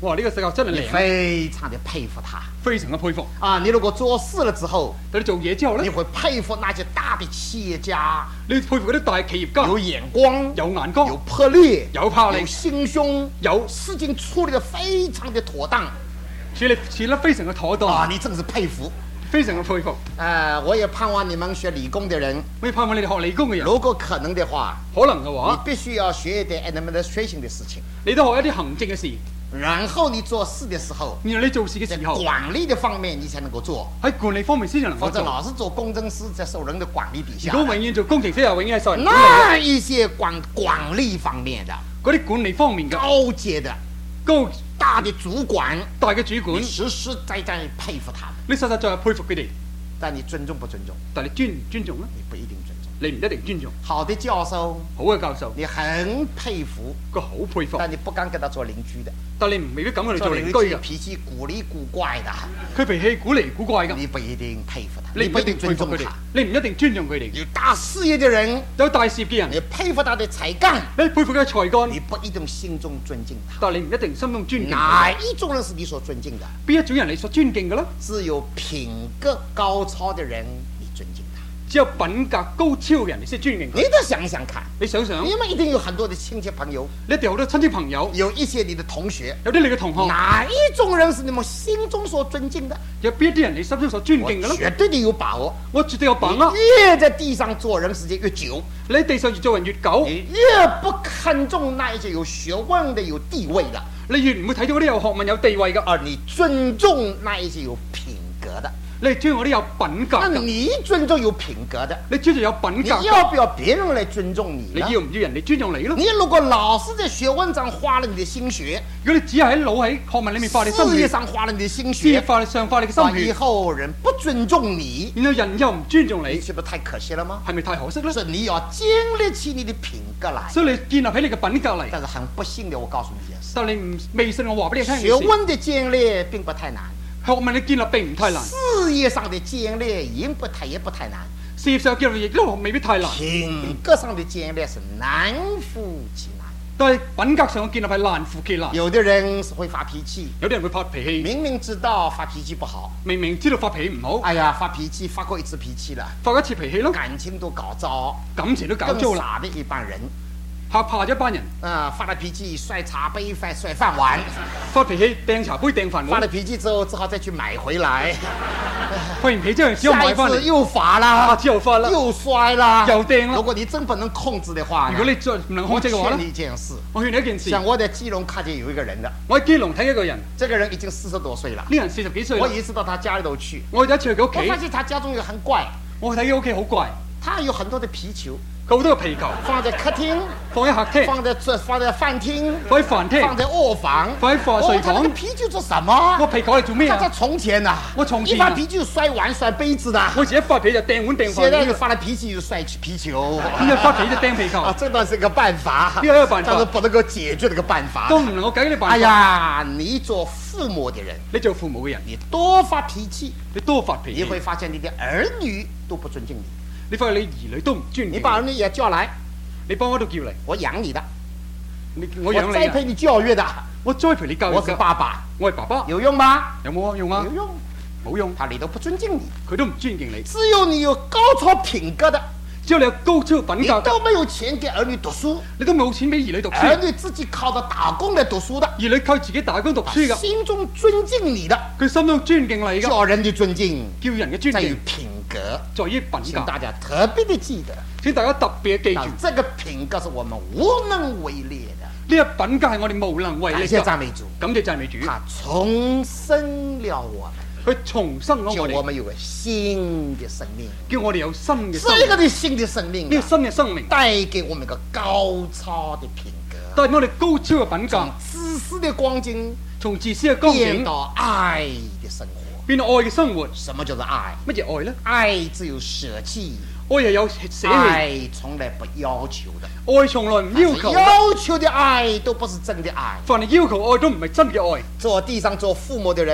哇！呢、個世界真係你靚， 非常的佩服他非常嘅佩服。 啊！你如果做事了之後， 但你做嘢之後咧， 你會佩服那些大的企業家， 你佩服嗰啲大企業家， 有眼光， 有眼光， 有魄力， 有魄力有心胸， 有事情處理得非常的妥當處理處理得非常嘅妥當啊！你真是佩服。 非常嘅佩服。 呃，我也盼望你們學理工的人， 我亦盼望你哋學理工嘅人， 如果可能的話， 可能嘅你話， 必須要學一點 administration 的事情， 你都學一啲行政嘅事。 然後你做事的時候， 然後你做事嘅在時候， 管理的方面你才能夠做， 喺管理方面先至能夠做。 否則老是做工程師，在受人的管理底下如。果永遠做工程師，又永遠係受人管那理一些管管理方面的嗰啲管理方面嘅高階的高大的主管， 大嘅主管， 你實實在在佩服他們， 你實實在在佩服佢哋， 但你尊重不尊重？ 但係你尊唔尊重咧？ 你不一定尊重。 你唔一定尊重。 好的教授， 好嘅教授， 你很佩服， 佢好佩服， 但你不敢跟他做鄰居的。 但你唔未必咁去做鄰居嘅。 脾氣古裡古怪的， 佢脾氣古嚟古怪㗎， 你不一定佩服他， 你唔一定尊重佩服佢哋他。， 你唔一定尊重佢哋。 有大事業的人， 有大事業嘅人， 你佩服他的才幹， 你佩服佢嘅才幹， 你不一定心中尊敬他。 但係你唔一定心中尊敬佢。 哪一種人是你所尊敬的？ 邊一種人你所尊敬嘅咧？ 只有品格高超的人，你尊敬他。 只有品格高超嘅人你先尊敬佢。 你得想想看， 你想想， 你們一定有很多的親戚朋友， 你一定有好多親戚朋友， 有一些你的同學， 有啲你嘅同學， 哪一種人是你們心中所尊敬的？ 有邊一啲人你心中所尊我敬嘅咧？ 絕對的有把握。 我絕對有把握。 越在地上做人時間越久， 你喺地上越做人越久， 你越不看重那一些有學問的、有地位的， 你越唔會睇到嗰啲有學問有地位嘅， 而你尊重那一些有品格的。 你尊重嗰啲有品格嘅。 那你尊重有品格的， 你尊重有品你格嘅， 要不要別人來尊重你你呢？ 要唔要人哋尊重你咧？ 你如果老是在學問上花了你的心血， 如果你只係喺腦喺學問裏面花你心事業血， 上花了你的心事業血， 化上花你嘅哇以心血， 後人不尊重你， 然後人又唔尊重你你， 豈不太可惜了嗎？ 係咪太可惜咧？ 所以你要建立起你的品格來。 所以你建立起你嘅品格嚟， 但是很不幸的，我告訴你一件事， 但你唔未信，我話俾你聽學件事， 問的建立並不太難， 學問你建立並唔太難， 事業上的建立也不太也不太難， 事業上建立亦都未必太難， 品格上的建立是難乎其難。 但係品格上嘅建立係難乎其難。 有的人是會發脾氣， 有啲人會發脾氣， 明明知道發脾氣不好， 明明知道發脾氣唔好， 哎呀，發脾氣發過一次脾氣了， 發一次脾氣咯， 感情都搞糟， 感情都搞更糟啦， 傻的一幫人。 嚇怕咗一班人， 啊，發了脾氣摔茶杯、摔摔飯碗， 發脾氣掟茶杯掟飯碗發了，脾氣之後只好再去買回來， 發完脾之後只有下買翻嚟， 一次又發下啦， 次又發啦， 又摔啦， 又掟啦如果你真不能控制的話呢， 如果你再唔能我勸你控制嘅話咧， 一件事， 我勸你一件事， 像我在基隆看見有一個人的， 我喺基隆睇一個人， 這個人已經四十多歲了， 呢人四十幾歲啦我，有一次到他家裏頭去， 我有一次去佢屋我發企， 現他家中有很怪， 我睇佢屋企好怪， 他有很多的皮球佢好多個皮球放在客廳， 放喺客廳， 放在這放在飯廳， 放喺飯廳， 放在臥房， 放喺課睡哦，他那個房。 皮球做什麼？ 我皮球嚟做咩他在啊？ 從前呐， 我從前啊一發脾氣就摔碗摔杯子的， 我自己發脾氣就掟碗掟飯現在就碗， 發了脾氣就摔皮球。 今日發脾氣就掟皮球， 啊，這段是個辦法， 呢個係一個辦法但是不能夠解決這個辦法。 都唔能夠解決呢辦哎法。 呀，你做父母的人， 你做父母嘅人， 你多發脾氣， 你多發脾氣， 你會發現你的兒女都不尊敬你。 你發現你兒女都唔尊敬你把兒女也叫來， 你幫我度叫嚟， 我養你的， 你我養你啊， 栽培你教育的， 我栽培你教育我是㗎， 爸爸， 我係爸爸， 有用嗎？ 有冇啊用啊有？用， 冇用， 他你都不尊敬你。 佢都唔尊敬你。 只有你有高超品格的， 只要你有高超品你格， 都沒有錢給兒女讀書， 你都冇錢俾兒女讀兒書， 女自己靠着打工來讀書的， 兒女靠自己打工讀書㗎， 心中尊敬你的， 佢心中尊敬你㗎， 叫人的尊敬叫人嘅尊在於敬品格， 在於品格。 請大家特別的記得， 請大家特別記住，呢但這個品格是我們無能為力的。 一品格係我哋無能為感力㗎。 謝讚美主， 感謝讚美主， 他重生了我們， 佢重生咗叫我哋， 我們有個新的生命。 叫我哋有新嘅生這個命。 的新的生命啊， 呢個新嘅生命帶給我們一個高超的品格， 帶俾我哋高超嘅品格從，自私的光景從自私嘅光變景到愛的生活。 變到愛嘅生活。 什麼叫做愛？ 乜嘢愛呢？ 愛只有捨棄， 愛係有捨棄， 愛從來不要求的。 愛從來唔要求。 要求的愛都不是真的愛。 凡係要求愛都唔係真嘅愛。 做地上做父母的人，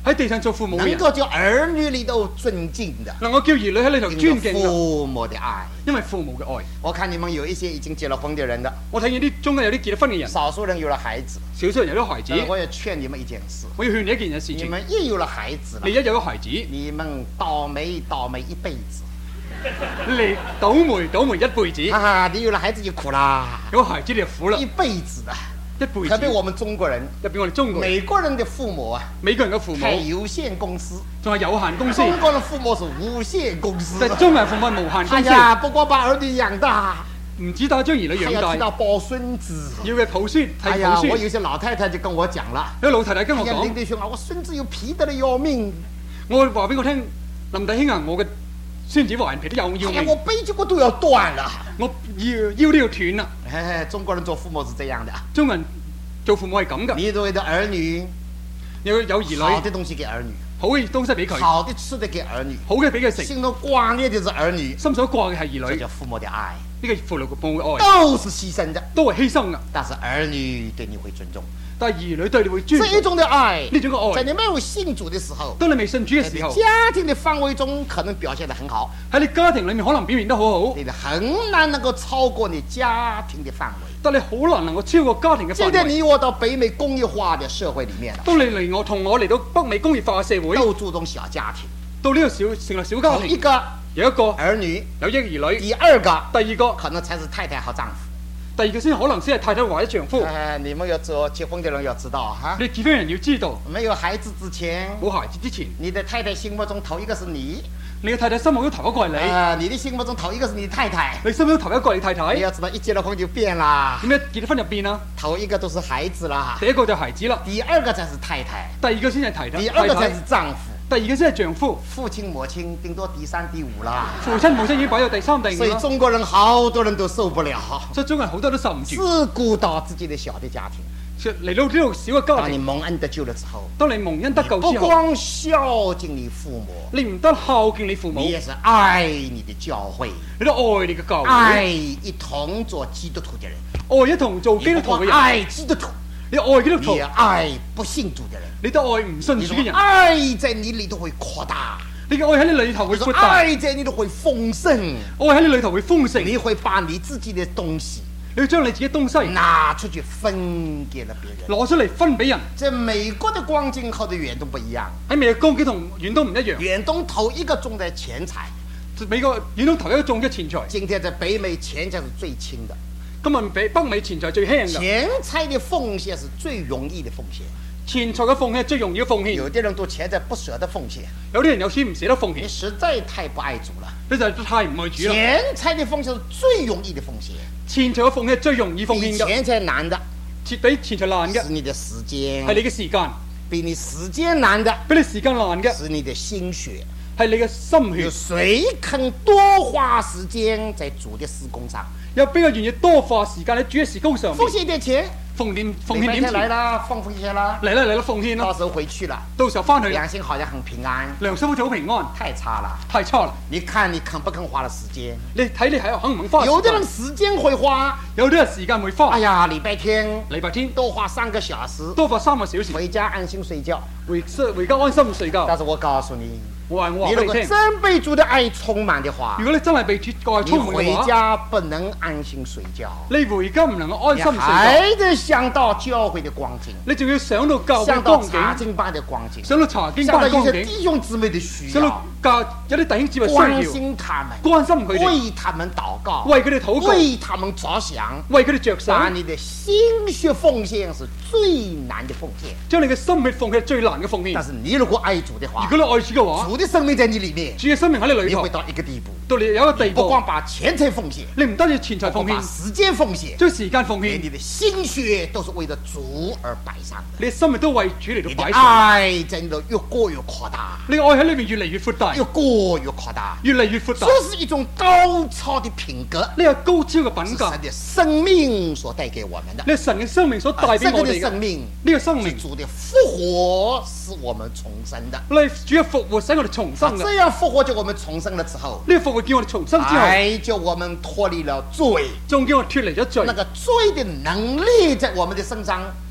喺地上做父母嘅人， 能夠叫兒女裏頭尊敬的， 能夠叫兒女喺裏頭尊敬嘅， 父母的愛。 因為父母嘅愛。 我看你們有一些已經結了婚的人的， 我睇見啲中間有啲結咗婚嘅人， 少數人有了孩子， 少數人有咗孩子。 我也勸你們一件事， 我要勸你一件事情， 你們一有了孩子了， 你一有咗孩子， 你們倒霉倒霉一輩子。 你倒霉倒霉一輩子。 哈哈，你有了孩子就苦啦， 有孩子你就苦啦， 一輩子的。 一輩子。 特別我們中國人， 特別我哋中國人， 美國人的父母啊， 美國人嘅父母係有限公司， 仲係有限公司。 中國人父母是無限公司。 但係中國人父母係無限公司。 哎呀，不過把兒女養大， 唔止打將兒女養大， 還要知道抱孫子， 要嘅抱孫，睇哎呀， 抱孫。 我有些老太太就跟我講啦， 有老太太跟我哎呀，林講， 弟兄啊，我孫子有皮得了要命， 我話俾我聽，林弟兄啊，我嘅孫子還皮都有要哎呀， 命， 我背脊骨都要斷了。 我腰腰都要斷啦。 哎，中國人做父母是這樣的， 中國人做父母係咁噶， 你作為的兒女， 有有兒女， 好的東西給兒女， 好嘅東西俾佢， 好的吃的給兒女， 好嘅俾佢食， 心中掛念的是兒女， 心所掛嘅係兒女， 這叫父母的愛， 呢個父母嘅愛都是犧牲的， 都係犧牲噶， 但是兒女對你會尊重。 但係兒女對你會尊這一重。 種的愛， 呢種嘅愛， 在你沒有信主的時候， 當你未信主嘅時候， 家庭的範圍中可能表現得很好， 喺你家庭裏面可能表現得好好， 你很難能夠超過你家庭的範圍。 但你好難能夠超過家庭嘅範圍。 現在你我到北美工業化的社會裡面了， 當你嚟我同我嚟到北美工業化嘅社會， 都注重小家庭， 到呢個小成為小家庭， 頭一個有一個兒女， 有一個兒女， 第二個第二個可能才是太太和丈夫。 第二個先可能先係太太或者丈夫。 呃，你們要做結婚的人要知道哈， 你結婚人要知道， 沒有孩子之前， 冇孩子之前， 你的太太心目中頭一個是你， 你嘅太太心目中頭一個係你， 呃，你的心目中頭一個是你太太。 你心目中頭一個係你太太。 你要知道，一結了婚就變啦， 點解結咗婚入邊啊？ 頭一個都是孩子啦， 第一個就係孩子啦， 第二個才是太太， 第二個先係太太， 第二個才太太是丈夫， 第二個先係丈夫， 父親母親頂多第三第五啦。 父親母親已經擺到第三第五所以啦。 中國人好多人都受不了， 所以中國人好多都受唔住， 自顧到自己的小的家庭。 嚟到呢度小嘅家當你庭， 蒙恩得救了之後， 當你蒙恩得救不之後， 光孝敬你父母， 你唔得孝敬你父母你，也是愛你的教會， 你都愛你嘅教愛會， 一同做基督徒的人。 愛一同做基督你不光徒嘅人， 愛基督徒， 你愛基督徒你也，愛不信主的人。 你都愛唔信你的主嘅人， 愛在你裏頭會擴大， 你嘅愛喺你裏頭會你的擴大，愛愛在你裏頭會豐盛， 喺你裏頭會豐盛， 你會把你自己的東西你要將你自己東西拿出去分給了別人。 攞出嚟分俾人。 這美國的光景和的遠東不一樣， 喺美國光景同遠東唔一樣， 遠東頭一個重在錢財， 美國遠東頭一個種嘅錢財， 今天在北美錢財是最輕的， 今日比北美錢財最輕嘅， 錢財的奉獻是最容易的奉獻。 錢財嘅奉獻係最容易嘅奉獻。 有啲人都錢財不捨得奉獻， 有啲人有錢唔捨得奉獻， 你實在太不愛主了。 你就太唔愛主啦。 錢財的奉獻是最容易的奉獻， 錢財嘅奉獻係最容易奉獻嘅， 比錢財難的切比錢財難嘅是你的時間， 係你嘅時間， 比你時間難的比你時間難嘅是你的心血。 係你嘅心有血。 誰肯多花時間在主的事工上？ 有邊個願意多花時間喺主嘅事工上面？ 奉獻點錢， 奉獻奉獻禮拜天來點錢？ 啦，放奉獻啦， 嚟啦嚟啦，奉獻啦！ 到時候回去了， 到時候翻去良心好像很平安， 良心好似好平安， 太差了。 太差啦！ 你看你肯不肯花了時間？ 你睇你係肯唔肯花時間？ 有的人時間會花， 有啲人時間會花哎。呀，禮拜天禮拜天多花三個小時， 多花三個小時， 回家安心睡覺。 回回家安心睡覺。 但是我告訴你， 我話我你如果話俾你聽， 真被主的愛充滿的話如，果你真係被主愛你充滿回嘅話， 家不能安心睡覺， 你回家唔能夠安你心睡覺， 還得想到教會的光景， 你仲要想到教會想到光景， 查經班的光景， 想到查經想到一些班光景， 弟兄姊妹的需想到要， 教有啲弟兄姊妹需關要， 心他們， 關心佢哋， 為他們禱告， 為佢哋禱告， 為他們着想， 為佢哋着把想， 你的心血奉獻是最難的奉獻。 將你嘅心血奉獻係最難嘅奉獻但。是你如果愛主的話， 如果你愛主嘅話， 主的生命在你裡面， 主嘅生命喺你裏頭你會，到一個地步， 到你有一個地步， 不光把錢財奉獻， 你唔單止錢財奉獻， 不光把時間奉獻， 將時間奉獻， 連你的心血都是為了主而擺上的。 你嘅心血都為主嚟你的到擺上。 愛在你度越過越擴大， 你嘅愛喺裏面越嚟越闊大， 越過越擴大， 越嚟越闊大。 這是一種高超的品格， 呢個高超嘅品格， 是神的生命所帶給我們的。 呢個神嘅生命所帶俾這個的我哋嘅生命， 呢個生命， 是主的復活使我們重生的。 呢主嘅復活使我哋重生嘅。 這樣復活叫我們重生了之後， 呢個復活叫我哋重生之後， 還叫我們脫離了罪， 仲叫我脫離咗罪那。個罪的能力在我們的身上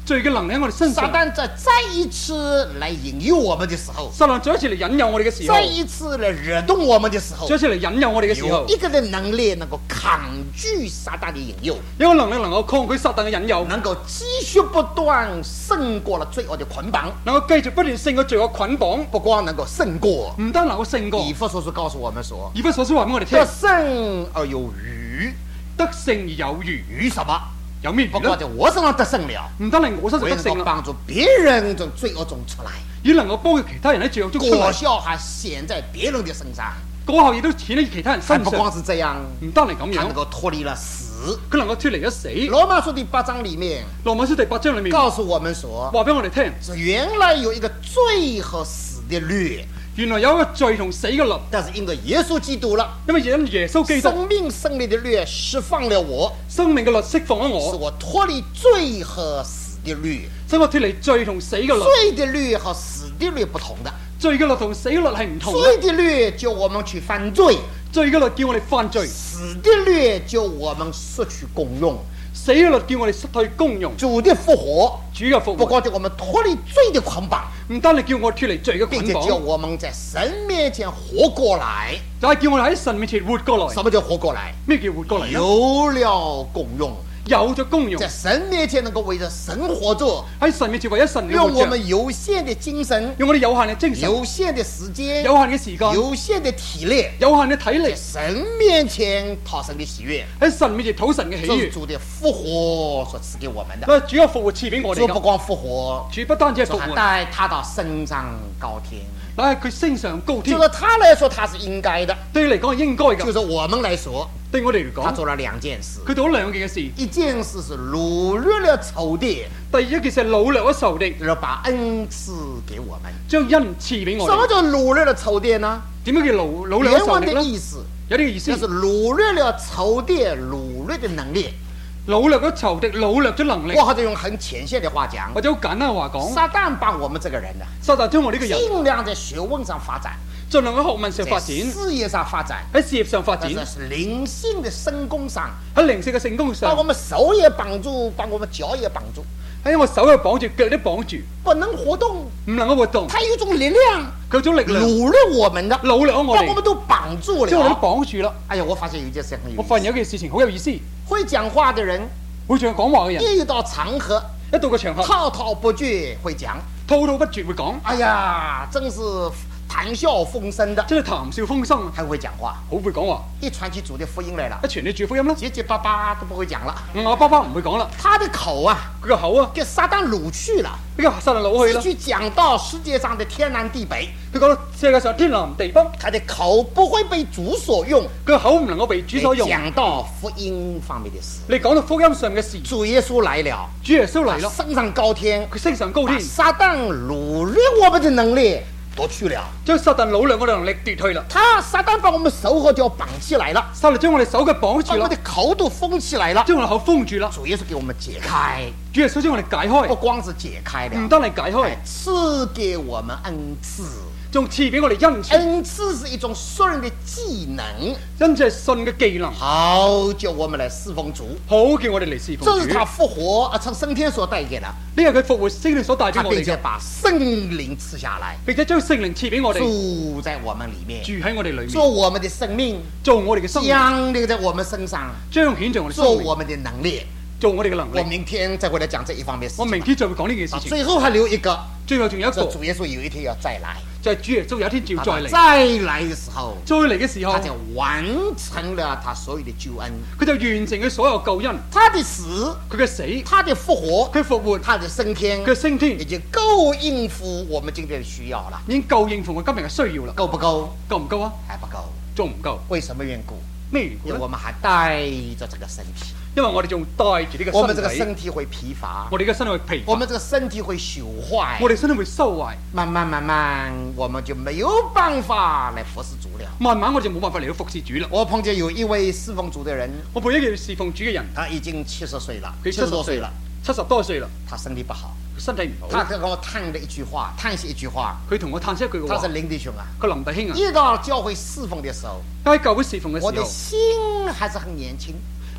罪嘅能力喺我哋身上。 撒旦在再一次來引誘我們的時候， 撒旦再一次嚟引誘我哋嘅時候， 再一次來惹動我們的時候， 再一次嚟引誘我哋嘅時候， 有一個的能力能夠抗拒撒旦的引誘， 有個能力能夠抗拒撒旦嘅引誘， 能夠繼續不斷勝過了罪惡的捆綁， 能夠繼續不斷勝過罪惡捆綁， 不光能夠勝過， 唔單能夠勝過。 以弗所書告訴我們說， 以弗所書話俾我哋聽， 得勝而有餘， 得勝而有餘。 餘什麼？ 有咩餘咧？ 不過在我身上得勝了， 唔單係我身上我也得勝啦， 能夠幫助別人從罪惡中出來， 亦能夠幫佢其他人喺罪惡中出嚟， 果效還顯在別人的身上。 果效亦都顯喺其他人還不身上。 光是這樣， 唔單係咁樣他能，夠脫離了死。 佢能夠脫離咗死。 羅馬書第八章裡面羅馬書第八章裏面告訴我們說， 話俾我哋聽， 是原來有一個罪和死的律， 原來有一個罪同死嘅律， 但是因為耶穌基督了， 因為因耶穌基督生命勝利的律釋放了我， 生命嘅律釋放咗使我， 我脫離罪和死的律。 使我脫離罪同死嘅律。 罪的律和死的律不同的， 罪嘅律同死嘅律係唔同嘅。 罪的律叫我們去犯罪， 罪嘅律叫我哋犯罪， 死的律叫我們失去功用。 死嘅律叫我哋失去功用。 主的復活主嘅復活不光叫我們脫離罪的捆綁， 唔單係叫我脫離罪嘅捆並且叫綁， 我們在神面前活過來。 就係叫我哋喺神面前活過來。 什麼叫活過來？ 咩叫活過嚟呢？ 有了功用， 有咗功用在，神面前能夠為着神活着， 喺神面前為咗神而用我活着， 們有限的精神、 用我哋有限嘅精神、 有限的時間、 有限嘅時間、 有限的體力， 有限嘅體在力， 神面前討神的喜悅。 喺神面前討神嘅喜悅。 這是主的復活所賜給我們的。 嗱，主有復活賜俾我哋㗎。 主不光復活， 主不單止係主還復活， 帶他到升上高天。 但係佢升上高天就，說他來說，他是應該的； 對你嚟講係應該就㗎。 是我們來說， 對我哋嚟講， 他做了兩件事。 佢做咗兩件嘅事。 一件事是擄掠了仇敵， 第二一件事係擄掠咗仇敵， 然後把恩賜給我們。 將恩賜俾我哋。 什麼叫擄掠了仇敵呢？ 點樣叫擄擄掠原咗仇敵咧？ 文的意思有呢個意思就，是擄掠了仇敵擄掠的能力， 擄掠咗仇敵，擄掠咗能力， 或或者用很淺顯的話講， 或者好簡單嘅話講， 撒旦幫我們這個人呢， 撒旦將我呢個人盡量在學問上發展， 盡量喺學問上在發展， 事業上發展， 喺事業上發展， 但是是靈性的升功上， 喺靈性嘅成功把上我，們手也綁住，把我們腳也綁住， 喺我手又綁住，腳都綁住， 不能活動。 唔能夠活動。 它有一種力量佢有種力量擄掠我們的， 擄掠咗我哋， 把我們都綁住將我哋都了。 綁住啦。 哎呀，我發現有一件事很有我發意思， 現有一件事情好有意思， 會講話的人， 會仲有講話嘅人， 一遇到場合， 一到個場合， 滔滔不絕會講。 滔滔不絕會講， 哎呀，真是談笑風生的， 真係談笑風生， 還會講話。 好會講話。 一傳起主的福音來了一，傳你主福音啦， 結結巴巴都不會講了。 我爸爸唔會講啦， 他的口啊， 佢個口啊， 給撒旦擄去了， 俾個撒旦擄去啦。 去講到世界上的天南地北， 佢講到世界上天南地北， 他的口不會被主所用， 佢個口唔能夠被主所用。 講到福音方面的事。 你講到福音上嘅事， 主耶穌來了， 主耶穌嚟他咯， 升上高天， 佢升上高天， 把撒旦擄掠我們的能力奪去了。 將撒旦擄掠我哋能力奪去啦。 他撒旦把我們手和腳綁起來了， 撒旦將我哋手腳綁住啦把我們的，口都封起來了。 將我哋口封住啦。 主耶穌給我們解開， 主耶穌將我哋解不開， 光是解開唔了， 單係解開還，賜給我們恩賜。 仲賜俾我哋恩賜。 恩賜是一種屬人的技能， 恩賜係信嘅技能， 好叫我們來侍奉主。 好叫我哋嚟侍奉主。 這是他復活而從升天所帶給的， 呢係佢復活聖靈所帶俾他我哋嘅， 並且把聖靈賜下來， 並且將聖靈賜俾我哋， 住在我們裡面， 住喺我哋裏面， 做我們的生命， 做我哋嘅生命， 降臨在我們身上， 彰顯在我哋生命， 做我們的能力。 做我哋嘅能力。 我明天再回來講這一方面事情。 我明天再會講呢件事情。 啊最後還留一個， 最後仲有一個， 這主耶穌有一天要再來， 就係主耶穌有一天要再嚟， 再來的時候， 再嚟嘅時候他，就完成了他所有的救恩， 佢就完成佢所有救恩， 他的死， 佢嘅死， 他的復活， 佢復活， 他的升天， 佢升天已，經夠應付我們今天的需要了。 已經夠應付我今日嘅需要啦。 夠不夠？ 夠唔夠啊？ 還不夠。 仲唔夠？ 為什麼緣故？ 咩緣故咧因為我？們還帶着這個身體， 因為我哋仲帶住呢我們這個個身體， 身體會疲乏， 我哋嘅身體會疲乏， 我們這個身體會朽壞， 我哋身體會收壞， 慢慢慢慢，我們就沒有辦法來服侍主了。 慢慢我哋就冇辦法嚟到服侍主啦。 我碰見有一位侍奉主的人， 我陪一個侍奉主嘅人， 他已經七十歲了， 佢七十多歲了，， 七十多歲啦， 他身體不好， 佢身體唔他好， 跟我嘆了一句話，嘆息一句話， 佢同我嘆息一句嘅他是話， 林弟兄啊， 個林弟兄啊， 一到教會侍奉的時候， 喺教會侍奉嘅我的時候， 心還是很年輕，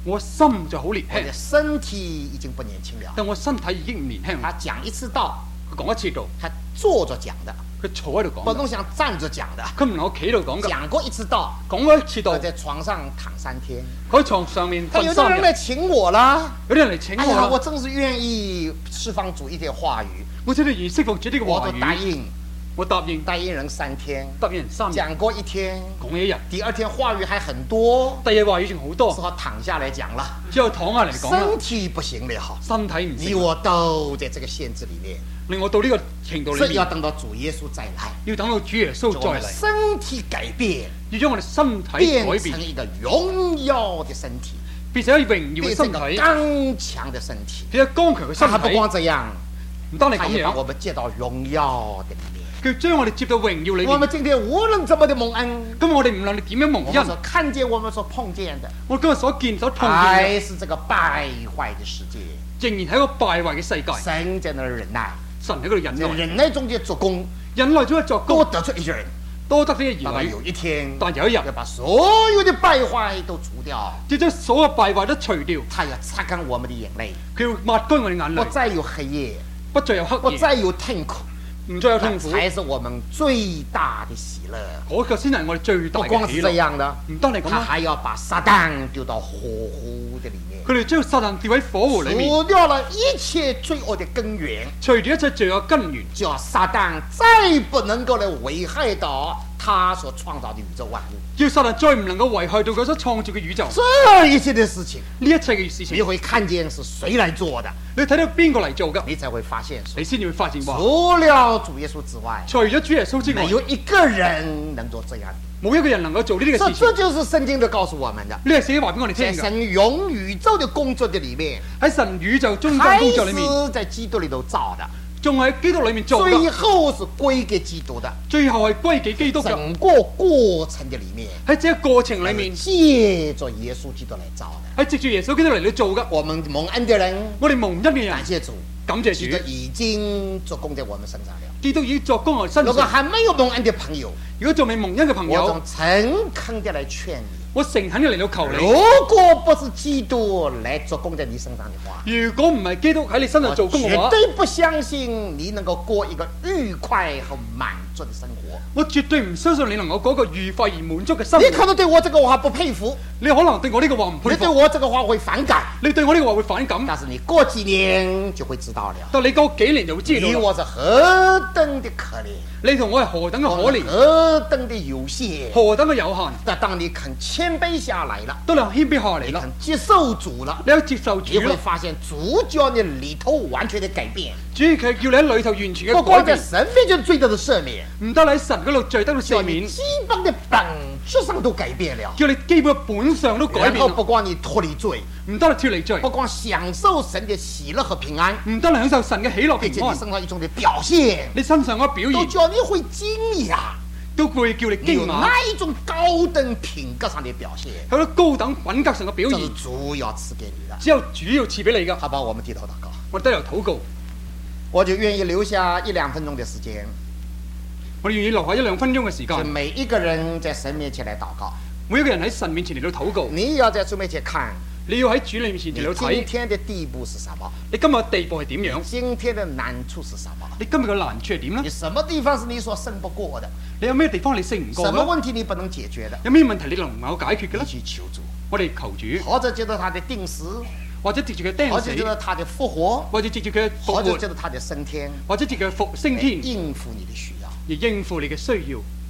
我心就好年輕， 我的身體已經不年輕了。 但我身體已經唔年輕。 他講一次道， 佢講一次道， 他坐着講的， 佢坐喺度講， 不能像站着講的。 佢唔能夠企度講㗎。 講過一次道， 講過一次道， 我在床上躺三天。 佢喺床上面他有瞓三日。 的人來請我啦， 有啲人嚟請哎呀， 我啦， 我真是願意釋放主一啲話語， 我真係願釋放主呢個我都話語， 答應， 我答應， 答應人三天， 答應人三日， 講過一天， 講一日， 第二天話語還很多， 第二日話語仲好只多， 好躺下來講了。 之後躺下嚟講啦， 身體不行了， 身體唔你成， 我都在這個限制裏面， 令我到呢個程度所以要裏面， 等到主耶穌再來， 要等到主耶穌就我們再嚟， 身體改變， 要將我哋身體變改變， 成一個榮耀的身體， 變成一個榮耀嘅變成一個身體， 剛強的身體。 變成剛強嘅他還不身體。 光這樣， 唔單係咁他也把我樣， 們接到榮耀的裏面。 佢將我哋接到榮耀裏面。 我們今天無論怎麼的蒙恩， 咁我哋唔論你點樣蒙恩我們，所看見、我們所碰見的， 我今日所見所碰見嘅， 還是這個敗壞的世界。 仍然係一個敗壞嘅世界。 神在那兒忍耐， 神喺嗰度忍在耐， 忍耐中間做工， 忍耐咗去作多工， 得出一個人。 多得呢個兒女。 到了有一天， 但有一日， 要把所有的敗壞都除掉， 要將所有敗壞都除掉， 他要擦乾我們的眼淚， 佢要抹乾我哋眼淚， 不再有黑夜， 不再有黑夜， 不再有痛苦， 唔再有痛苦。 那才是我們最大的喜樂。 嗰個先係我哋最大不光是這嘅喜樂。 樣的， 唔單係咁他啦， 還要把撒旦丟到火湖的裡面， 佢哋將撒旦掉喺火湖裏面， 除掉了一切罪惡的根源， 除住一切罪惡根源， 叫撒旦再不能夠來危害到他所創造的宇宙萬物。 叫撒旦再唔能夠危害到佢所創造嘅宇宙。 這一切的事情， 呢一切嘅事情， 你會看見是誰來做的， 你睇到邊個嚟做㗎？ 你才會發現說， 你先至會發現話， 除了主耶穌之外， 除咗主耶穌之外沒，有一個人能做這樣的。 冇一個人能夠做呢啲嘅這事情。 這就是聖經的告訴我們的， 呢個聖經話俾我哋在聽㗎。 神用宇宙的工作的裡面， 喺神宇宙中間還工作裏面， 是在基督裡頭造的， 仲喺基督裏面做最㗎， 後是歸給基督的。 最後係歸給基督㗎。 整個過程的裡面， 喺這個過程裏面， 借着耶穌基督來造的。 係藉住耶穌基督嚟到做㗎。 我們蒙恩的人， 我哋蒙恩嘅人感，謝主， 感謝主， 基督已經做工在我們身上了。 基督已經作工喺身如果上。 還沒有蒙恩的朋友， 如果仲未蒙恩嘅朋友我仲，誠懇的來勸你， 我誠懇嘅嚟到求你。 如果不是基督來做工在你身上的話， 如果唔係基督喺你身上我做工嘅話絕，對不相信你能夠過一個愉快和滿足的生活。 我絕對唔相信你能夠過一個愉快而滿足嘅生活。 你可能對我這個話不佩服， 你可能對我呢個話唔你對佩服， 我這個話會反感， 你對我呢個話會反感， 但是你過幾年就會知道了， 但你過幾年就會知道啦。 你我是何等的可憐， 你同我係何等嘅可我們憐， 何等的有限。 何等嘅有限。 但當你肯謙卑下來了， 當你謙卑下嚟啦， 你肯接受主了， 你有接受主你會啦， 發現主叫你裏頭完全的改變， 主佢叫你喺裏頭完全不嘅改變， 光在神面前罪得的赦免， 唔得你喺神嗰度罪得到赦免， 叫你基本的本質上都改變了。 叫你基本本上都改然後變啦， 不光你脫離罪， 唔得你脱離罪， 不光享受神的喜樂和平安， 唔得你享受神嘅喜樂並且平安， 你身上一種的表現， 你身上嗰個表都現叫你會驚訝， 都會叫你你有驚訝， 那一種高等品格上的表現， 有啲高等品格上嘅表這現是，主要賜給你的。 只有主要賜俾你噶。 好吧，我們低頭禱告， 我哋都有禱告， 我就願意留下一兩分鐘的時間， 我哋願意留下一兩分鐘嘅時就間， 每一個人在神面前來禱告。 每一個人喺神面前嚟到禱告， 你要在主面前看， 你要喺主你面前你嚟到今睇， 天的地步是什麼？ 你今日嘅地步係點樣？ 今天的難處是什麼？ 你今日嘅難處係點呢你？什麼地方是你所勝不過的？ 你有咩地方你勝唔過什麼嘅？ 問題你不能解決的？ 有咩問題你能唔能夠解決嘅你呢？ 去求主， 我哋求主， 或者借着他的定死， 或者藉住佢釘或者借死， 着他的復活， 或者藉住佢復活或者借，着他的升天， 或者藉住佢復升天， 應付你的需要。 而應付你嘅需要。